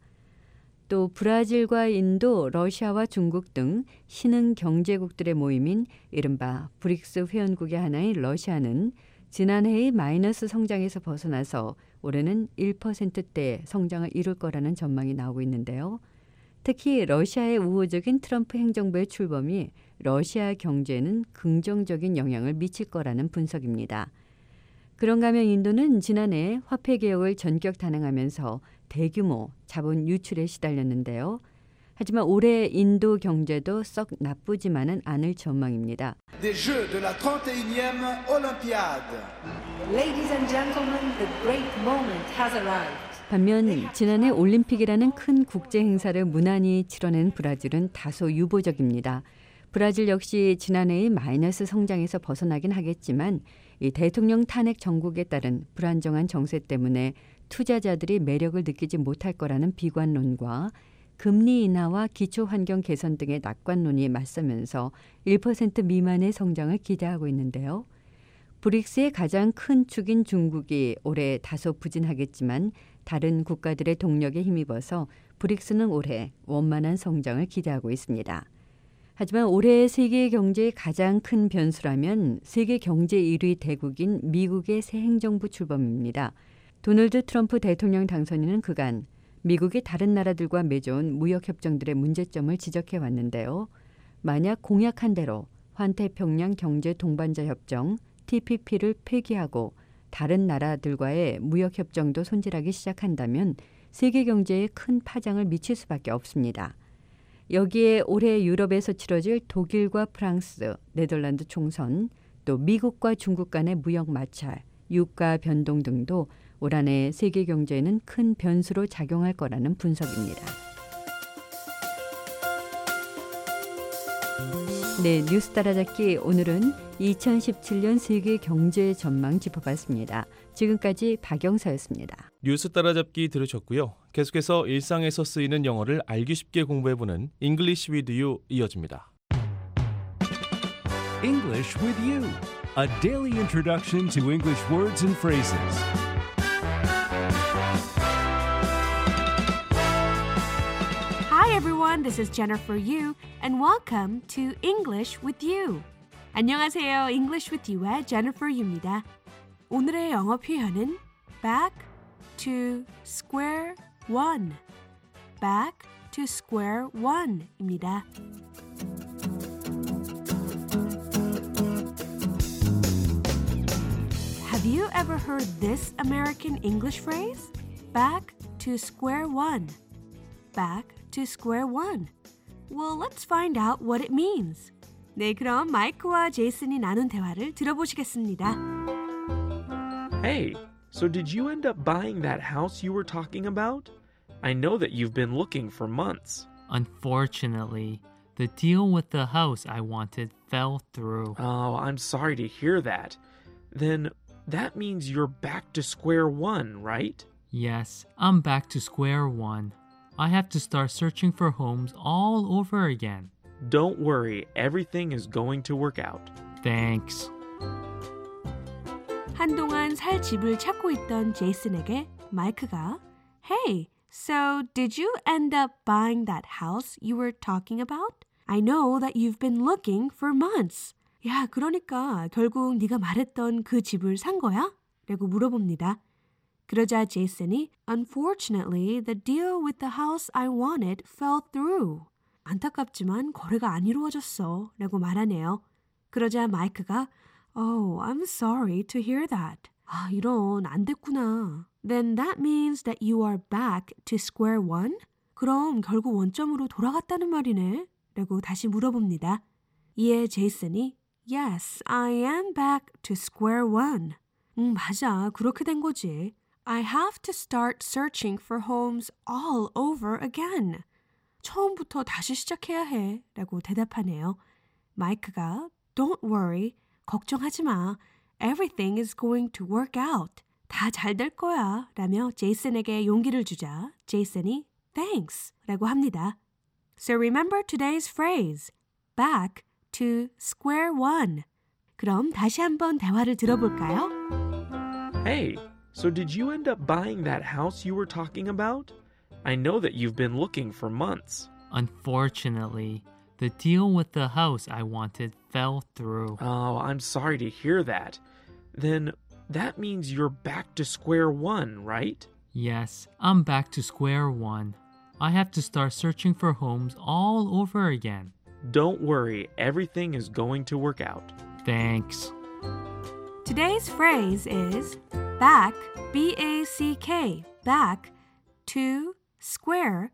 또 브라질과 인도, 러시아와 중국 등 신흥 경제국들의 모임인 이른바 브릭스 회원국의 하나인 러시아는 지난해의 마이너스 성장에서 벗어나서 올해는 1%대 성장을 이룰 거라는 전망이 나오고 있는데요. 특히 러시아의 우호적인 트럼프 행정부의 출범이 러시아 경제에는 긍정적인 영향을 미칠 거라는 분석입니다. 그런가 하면 인도는 지난해 화폐 개혁을 전격 단행하면서 대규모 자본 유출에 시달렸는데요. 하지만 올해 인도 경제도 썩 나쁘지만은 않을 전망입니다. Des Jeux de la 31e Olympiade. Ladies and gentlemen, the great moment has arrived. 반면 지난해 올림픽이라는 큰 국제 행사를 무난히 치러낸 브라질은 다소 유보적입니다. 브라질 역시 지난해의 마이너스 성장에서 벗어나긴 하겠지만 이 대통령 탄핵 정국에 따른 불안정한 정세 때문에 투자자들이 매력을 느끼지 못할 거라는 비관론과 금리 인하와 기초환경 개선 등의 낙관론이 맞서면서 1% 미만의 성장을 기대하고 있는데요. 브릭스의 가장 큰 축인 중국이 올해 다소 부진하겠지만 다른 국가들의 동력에 힘입어서 브릭스는 올해 원만한 성장을 기대하고 있습니다. 하지만 올해 세계 경제의 가장 큰 변수라면 세계 경제 1위 대국인 미국의 새 행정부 출범입니다. 도널드 트럼프 대통령 당선인은 그간 미국이 다른 나라들과 맺어온 무역협정들의 문제점을 지적해 왔는데요. 만약 공약한 대로 환태평양 경제 동반자 협정 TPP를 폐기하고 다른 나라들과의 무역협정도 손질하기 시작한다면 세계 경제에 큰 파장을 미칠 수밖에 없습니다. 여기에 올해 유럽에서 치러질 독일과 프랑스, 네덜란드 총선, 또 미국과 중국 간의 무역 마찰, 유가 변동 등도 올 한 해 세계 경제에는 큰 변수로 작용할 거라는 분석입니다. 네, 뉴스 따라잡기 오늘은 2017년 세계 경제 전망 짚어봤습니다. 지금까지 박영서였습니다. 뉴스 따라잡기 들으셨고요. 계속해서 일상에서 쓰이는 영어를 알기 쉽게 공부해보는 English with You 이어집니다. English with You, a daily introduction to English words and phrases. Hi everyone, this is Jennifer Yu and welcome to English with You. 안녕하세요, English with You의 Jennifer Yu입니다. 오늘의 영어 표현은 back to square one, back to square one입니다. Have you ever heard this American English phrase? Back to square one. Back to square one. Well, let's find out what it means. 네, 그럼 마이크와 제이슨이 나눈 대화를 들어보시겠습니다. Hey, so did you end up buying that house you were talking about? I know that you've been looking for months. Unfortunately, the deal with the house I wanted fell through. Oh, I'm sorry to hear that. Then that means you're back to square one, right? Yes, I'm back to square one. I have to start searching for homes all over again. Don't worry, everything is going to work out. Thanks. 한동안 살 집을 찾고 있던 제이슨에게 마이크가 Hey, so did you end up buying that house you were talking about? I know that you've been looking for months. 야, 그러니까 결국 네가 말했던 그 집을 산 거야? 라고 물어봅니다. 그러자 제이슨이 Unfortunately, the deal with the house I wanted fell through. 안타깝지만 거래가 안 이루어졌어 라고 말하네요. 그러자 마이크가 Oh, I'm sorry to hear that. 아, 이런 안 됐구나. Then that means that you are back to square one? 그럼 결국 원점으로 돌아갔다는 말이네? 라고 다시 물어봅니다. 이에 제이슨이 Yes, I am back to square one. 맞아. 그렇게 된 거지. I have to start searching for homes all over again. 처음부터 다시 시작해야 해. 라고 대답하네요. 마이크가 Don't worry. 걱정하지 마. Everything is going to work out. 다 잘 될 거야. 라며 제이슨에게 용기를 주자 제이슨이 Thanks. 라고 합니다. So remember today's phrase. Back to square one. 그럼 다시 한번 대화를 들어볼까요? Hey, so did you end up buying that house you were talking about? I know that you've been looking for months. Unfortunately, the deal with the house I wanted fell through. Oh, I'm sorry to hear that. Then that means you're back to square one, right? Yes, I'm back to square one. I have to start searching for homes all over again. Don't worry, everything is going to work out. Thanks. Today's phrase is back, B-A-C-K, back to square,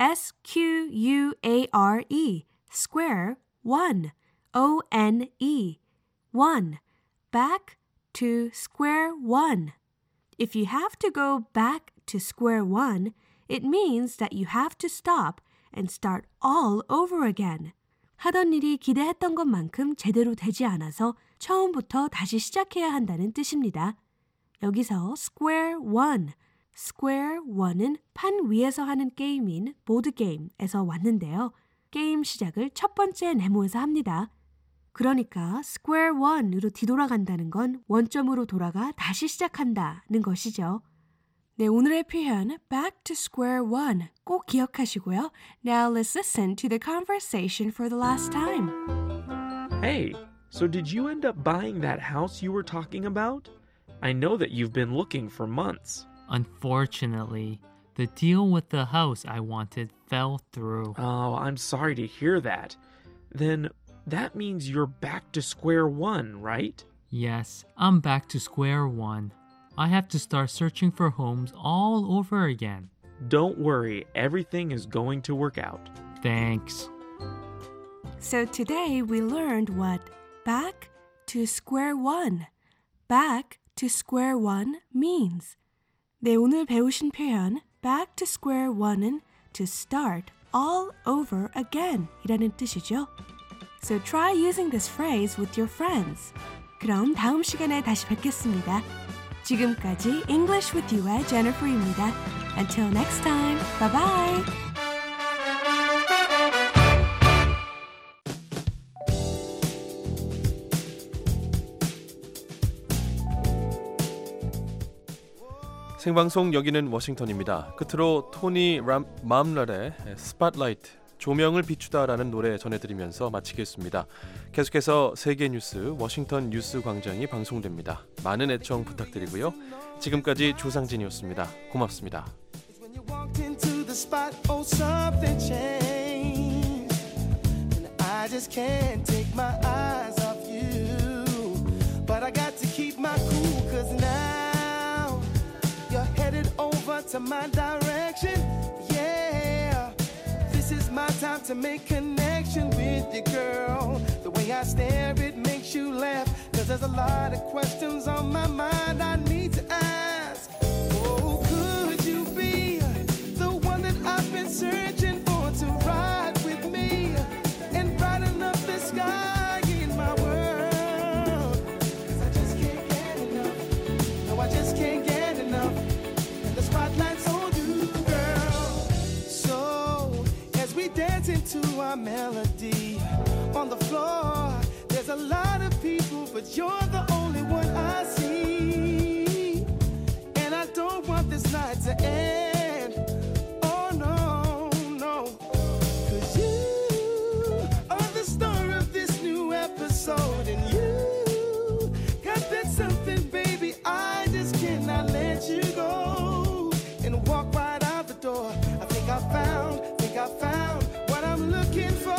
S-Q-U-A-R-E, square, one, O-N-E, one, back to square one. If you have to go back to square one, it means that you have to stop and start all over again. 하던 일이 기대했던 것만큼 제대로 되지 않아서 처음부터 다시 시작해야 한다는 뜻입니다. 여기서 square one, square one은 판 위에서 하는 게임인 보드게임에서 왔는데요. 게임 시작을 첫 번째 네모에서 합니다. 그러니까 square one으로 뒤돌아간다는 건 원점으로 돌아가 다시 시작한다는 것이죠. 네, 오늘의 표현 back to square one 꼭 기억하시고요. Now let's listen to the conversation for the last time. Hey, so did you end up buying that house you were talking about? I know that you've been looking for months. Unfortunately, the deal with the house I wanted fell through. Oh, I'm sorry to hear that. Then that means you're back to square one, right? Yes, I'm back to square one. I have to start searching for homes all over again. Don't worry, everything is going to work out. Thanks. So today we learned what back to square one means. 네, 오늘 배우신 표현 back to square one은 to start all over again 이라는 뜻이죠. So try using this phrase with your friends. 그럼 다음 시간에 다시 뵙겠습니다. 지금까지 English with You의 Jennifer입니다. Until next time, bye bye. 생방송 여기는 워싱턴입니다. 끝으로 토니 맘랄의 스팟라이트 조명을 비추다라는 노래 전해드리면서 마치겠습니다. 계속해서 세계 뉴스 워싱턴 뉴스 광장이 방송됩니다. 많은 애청 부탁드리고요. 지금까지 조상진이었습니다. 고맙습니다. To my direction, yeah. This is my time about to make connection with you, girl. The way I stare, it makes you laugh. Cause there's a lot of questions on my mind I need to ask. Oh, could you be the one that I've been searching for to ride with me and brighten up the sky in my world? Cause I just can't get enough. No, I just can't get enough. And the spotlight's on you, girl. So, as we dance into our melody on the floor, there's a lot of people, but you're the only one I see. And I don't want this night to end. Oh no, no. Cause you are the star of this new episode. And you got that something, baby, I just cannot let you go. And walk right out the door. I think I found what I'm looking for.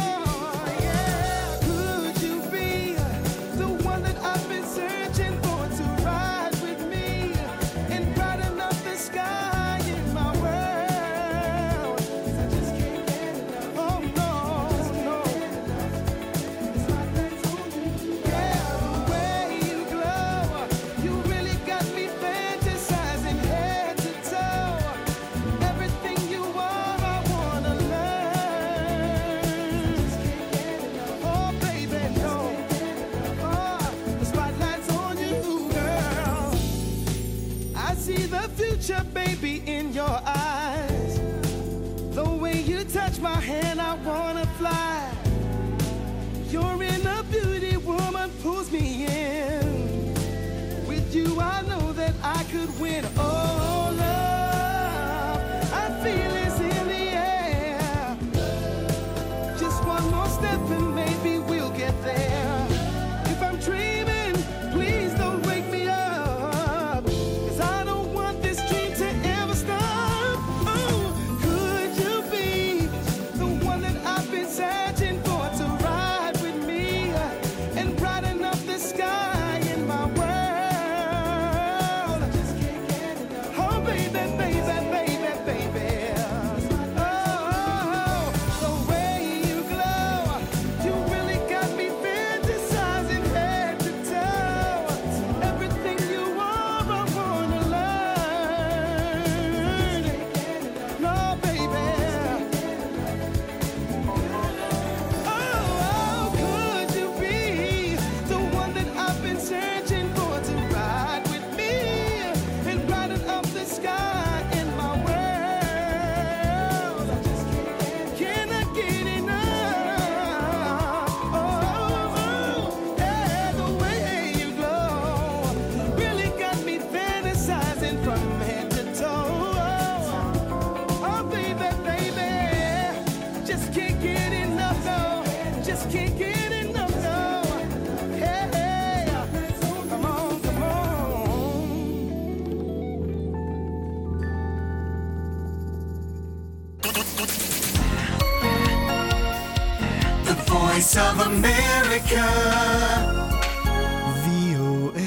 Baby, in your eyes, the way you touch my hand, I wanna fly. You're in a beauty, woman, pulls me in. With you, I know that I could win. Oh, love, I feel it's in the air. Just one more step and maybe we'll get there. If I'm dreaming, please don't wake me up. Cause I don't want this dream to ever stop. Oh, could you be the one that I've been searching for to ride with me and brighten up the sky in my world? I just can't get enough. Oh, baby, baby, baby, baby. Oh, the way you glow, you really got me fantasizing head to toe. Everything you are, I wanna learn. No, baby. Oh, could you be the one that I've been searching for to ride with me and brighten up the sky in my world? I just cannot get enough. Oh, yeah, the way you glow really got me fantasizing from head to toe. Oh, baby, baby, just can't get enough, no. Just can't get enough, no. Hey, come on, come on. The voice of America. VOA.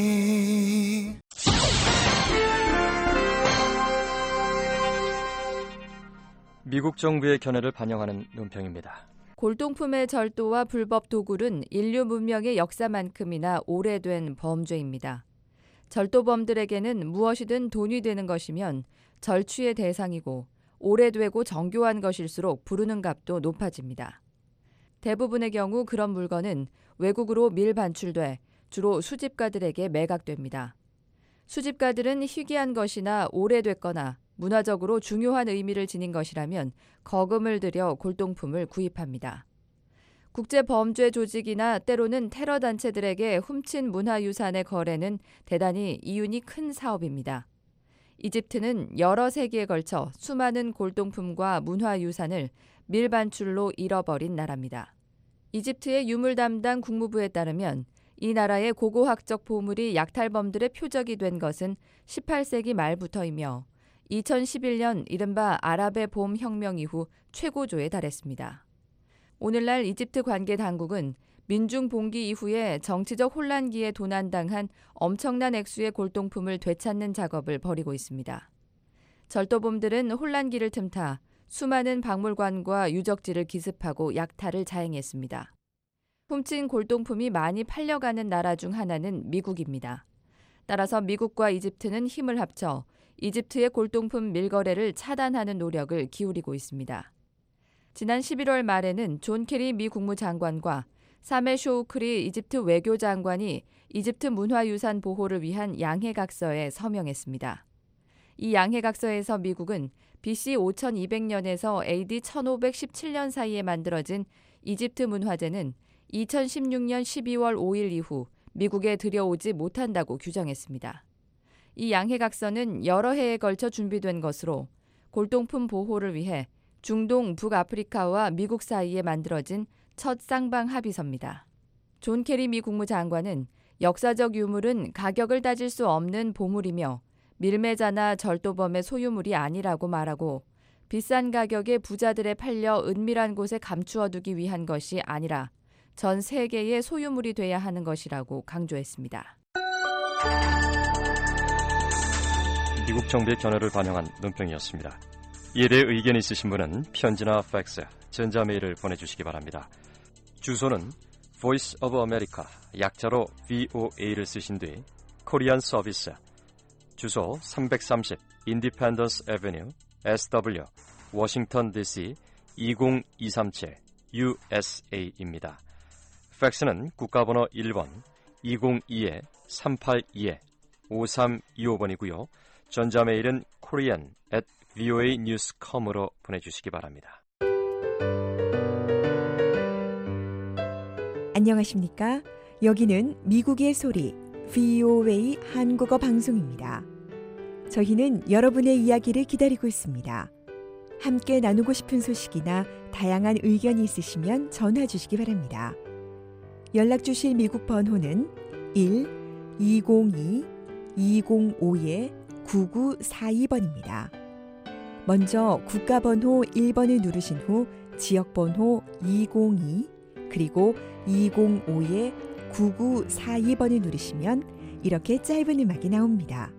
미국 정부의 견해를 반영하는 논평입니다. 골동품의 절도와 불법 도굴은 인류 문명의 역사만큼이나 오래된 범죄입니다. 절도범들에게는 무엇이든 돈이 되는 것이면 절취의 대상이고 오래되고 정교한 것일수록 부르는 값도 높아집니다. 대부분의 경우 그런 물건은 외국으로 밀반출돼 주로 수집가들에게 매각됩니다. 수집가들은 희귀한 것이나 오래됐거나 문화적으로 중요한 의미를 지닌 것이라면 거금을 들여 골동품을 구입합니다. 국제범죄 조직이나 때로는 테러 단체들에게 훔친 문화유산의 거래는 대단히 이윤이 큰 사업입니다. 이집트는 여러 세기에 걸쳐 수많은 골동품과 문화유산을 밀반출로 잃어버린 나라입니다. 이집트의 유물 담당 국무부에 따르면 이 나라의 고고학적 보물이 약탈범들의 표적이 된 것은 18세기 말부터이며 2011년 이른바 아랍의 봄 혁명 이후 최고조에 달했습니다. 오늘날 이집트 관계 당국은 민중 봉기 이후에 정치적 혼란기에 도난당한 엄청난 액수의 골동품을 되찾는 작업을 벌이고 있습니다. 절도범들은 혼란기를 틈타 수많은 박물관과 유적지를 기습하고 약탈을 자행했습니다. 훔친 골동품이 많이 팔려가는 나라 중 하나는 미국입니다. 따라서 미국과 이집트는 힘을 합쳐 이집트의 골동품 밀거래를 차단하는 노력을 기울이고 있습니다. 지난 11월 말에는 존 케리 미 국무장관과 사메 쇼우크리 이집트 외교장관이 이집트 문화유산 보호를 위한 양해각서에 서명했습니다. 이 양해각서에서 미국은 BC 5200년에서 AD 1517년 사이에 만들어진 이집트 문화재는 2016년 12월 5일 이후 미국에 들여오지 못한다고 규정했습니다. 이 양해각서는 여러 해에 걸쳐 준비된 것으로 골동품 보호를 위해 중동 북아프리카와 미국 사이에 만들어진 첫 쌍방 합의서입니다. 존 케리 미 국무장관은 역사적 유물은 가격을 따질 수 없는 보물이며 밀매자나 절도범의 소유물이 아니라고 말하고 비싼 가격에 부자들에 팔려 은밀한 곳에 감추어두기 위한 것이 아니라 전 세계의 소유물이 돼야 하는 것이라고 강조했습니다. 미국 정부의 견해를 반영한 논평이었습니다. 이에 대해 의견이 있으신 분은 편지나 팩스, 전자메일을 보내주시기 바랍니다. 주소는 Voice of America, 약자로 VOA를 쓰신 뒤 코리안 서비스, 주소 330 Independence Avenue, SW, 워싱턴 DC 20237 USA입니다. 팩스는 국가번호 1번 202-382-5325번이고요. 전자메일은 korean@voanews.com으로 보내주시기 바랍니다. 안녕하십니까? 여기는 미국의 소리 VOA 한국어 방송입니다. 저희는 여러분의 이야기를 기다리고 있습니다. 함께 나누고 싶은 소식이나 다양한 의견이 있으시면 전화 주시기 바랍니다. 연락 주실 미국 번호는 1-202-205-9942번입니다. 먼저 국가번호 1번을 누르신 후 지역번호 202 그리고 205-9942번을 누르시면 이렇게 짧은 음악이 나옵니다.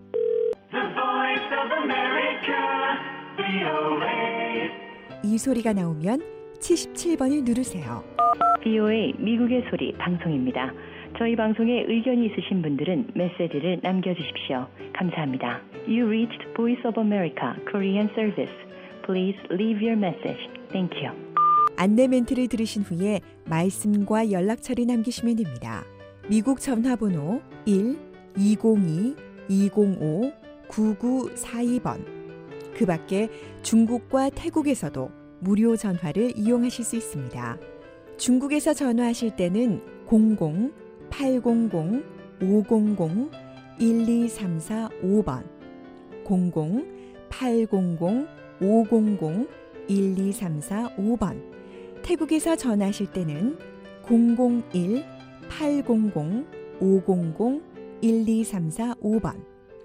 이 소리가 나오면 77번을 누르세요. VOA 미국의 소리 방송입니다. 저희 방송에 의견이 있으신 분들은 메시지를 남겨주십시오. 감사합니다. You reached Voice of America Korean Service. Please leave your message. Thank you. 안내 멘트를 들으신 후에 말씀과 연락처를 남기시면 됩니다. 미국 전화번호 1-202-205-9942번. 그 밖에 중국과 태국에서도 무료 전화를 이용하실 수 있습니다. 중국에서 전화하실 때는 00-800-500-12345번 00-800-500-12345번 태국에서 전화하실 때는 001-800-500-12345번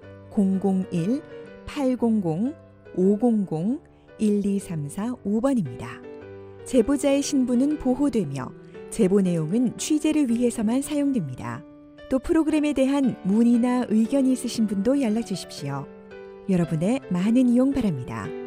001-800-500-12345번입니다. 제보자의 신분은 보호되며 제보 내용은 취재를 위해서만 사용됩니다. 또 프로그램에 대한 문의나 의견이 있으신 분도 연락 주십시오. 여러분의 많은 이용 바랍니다.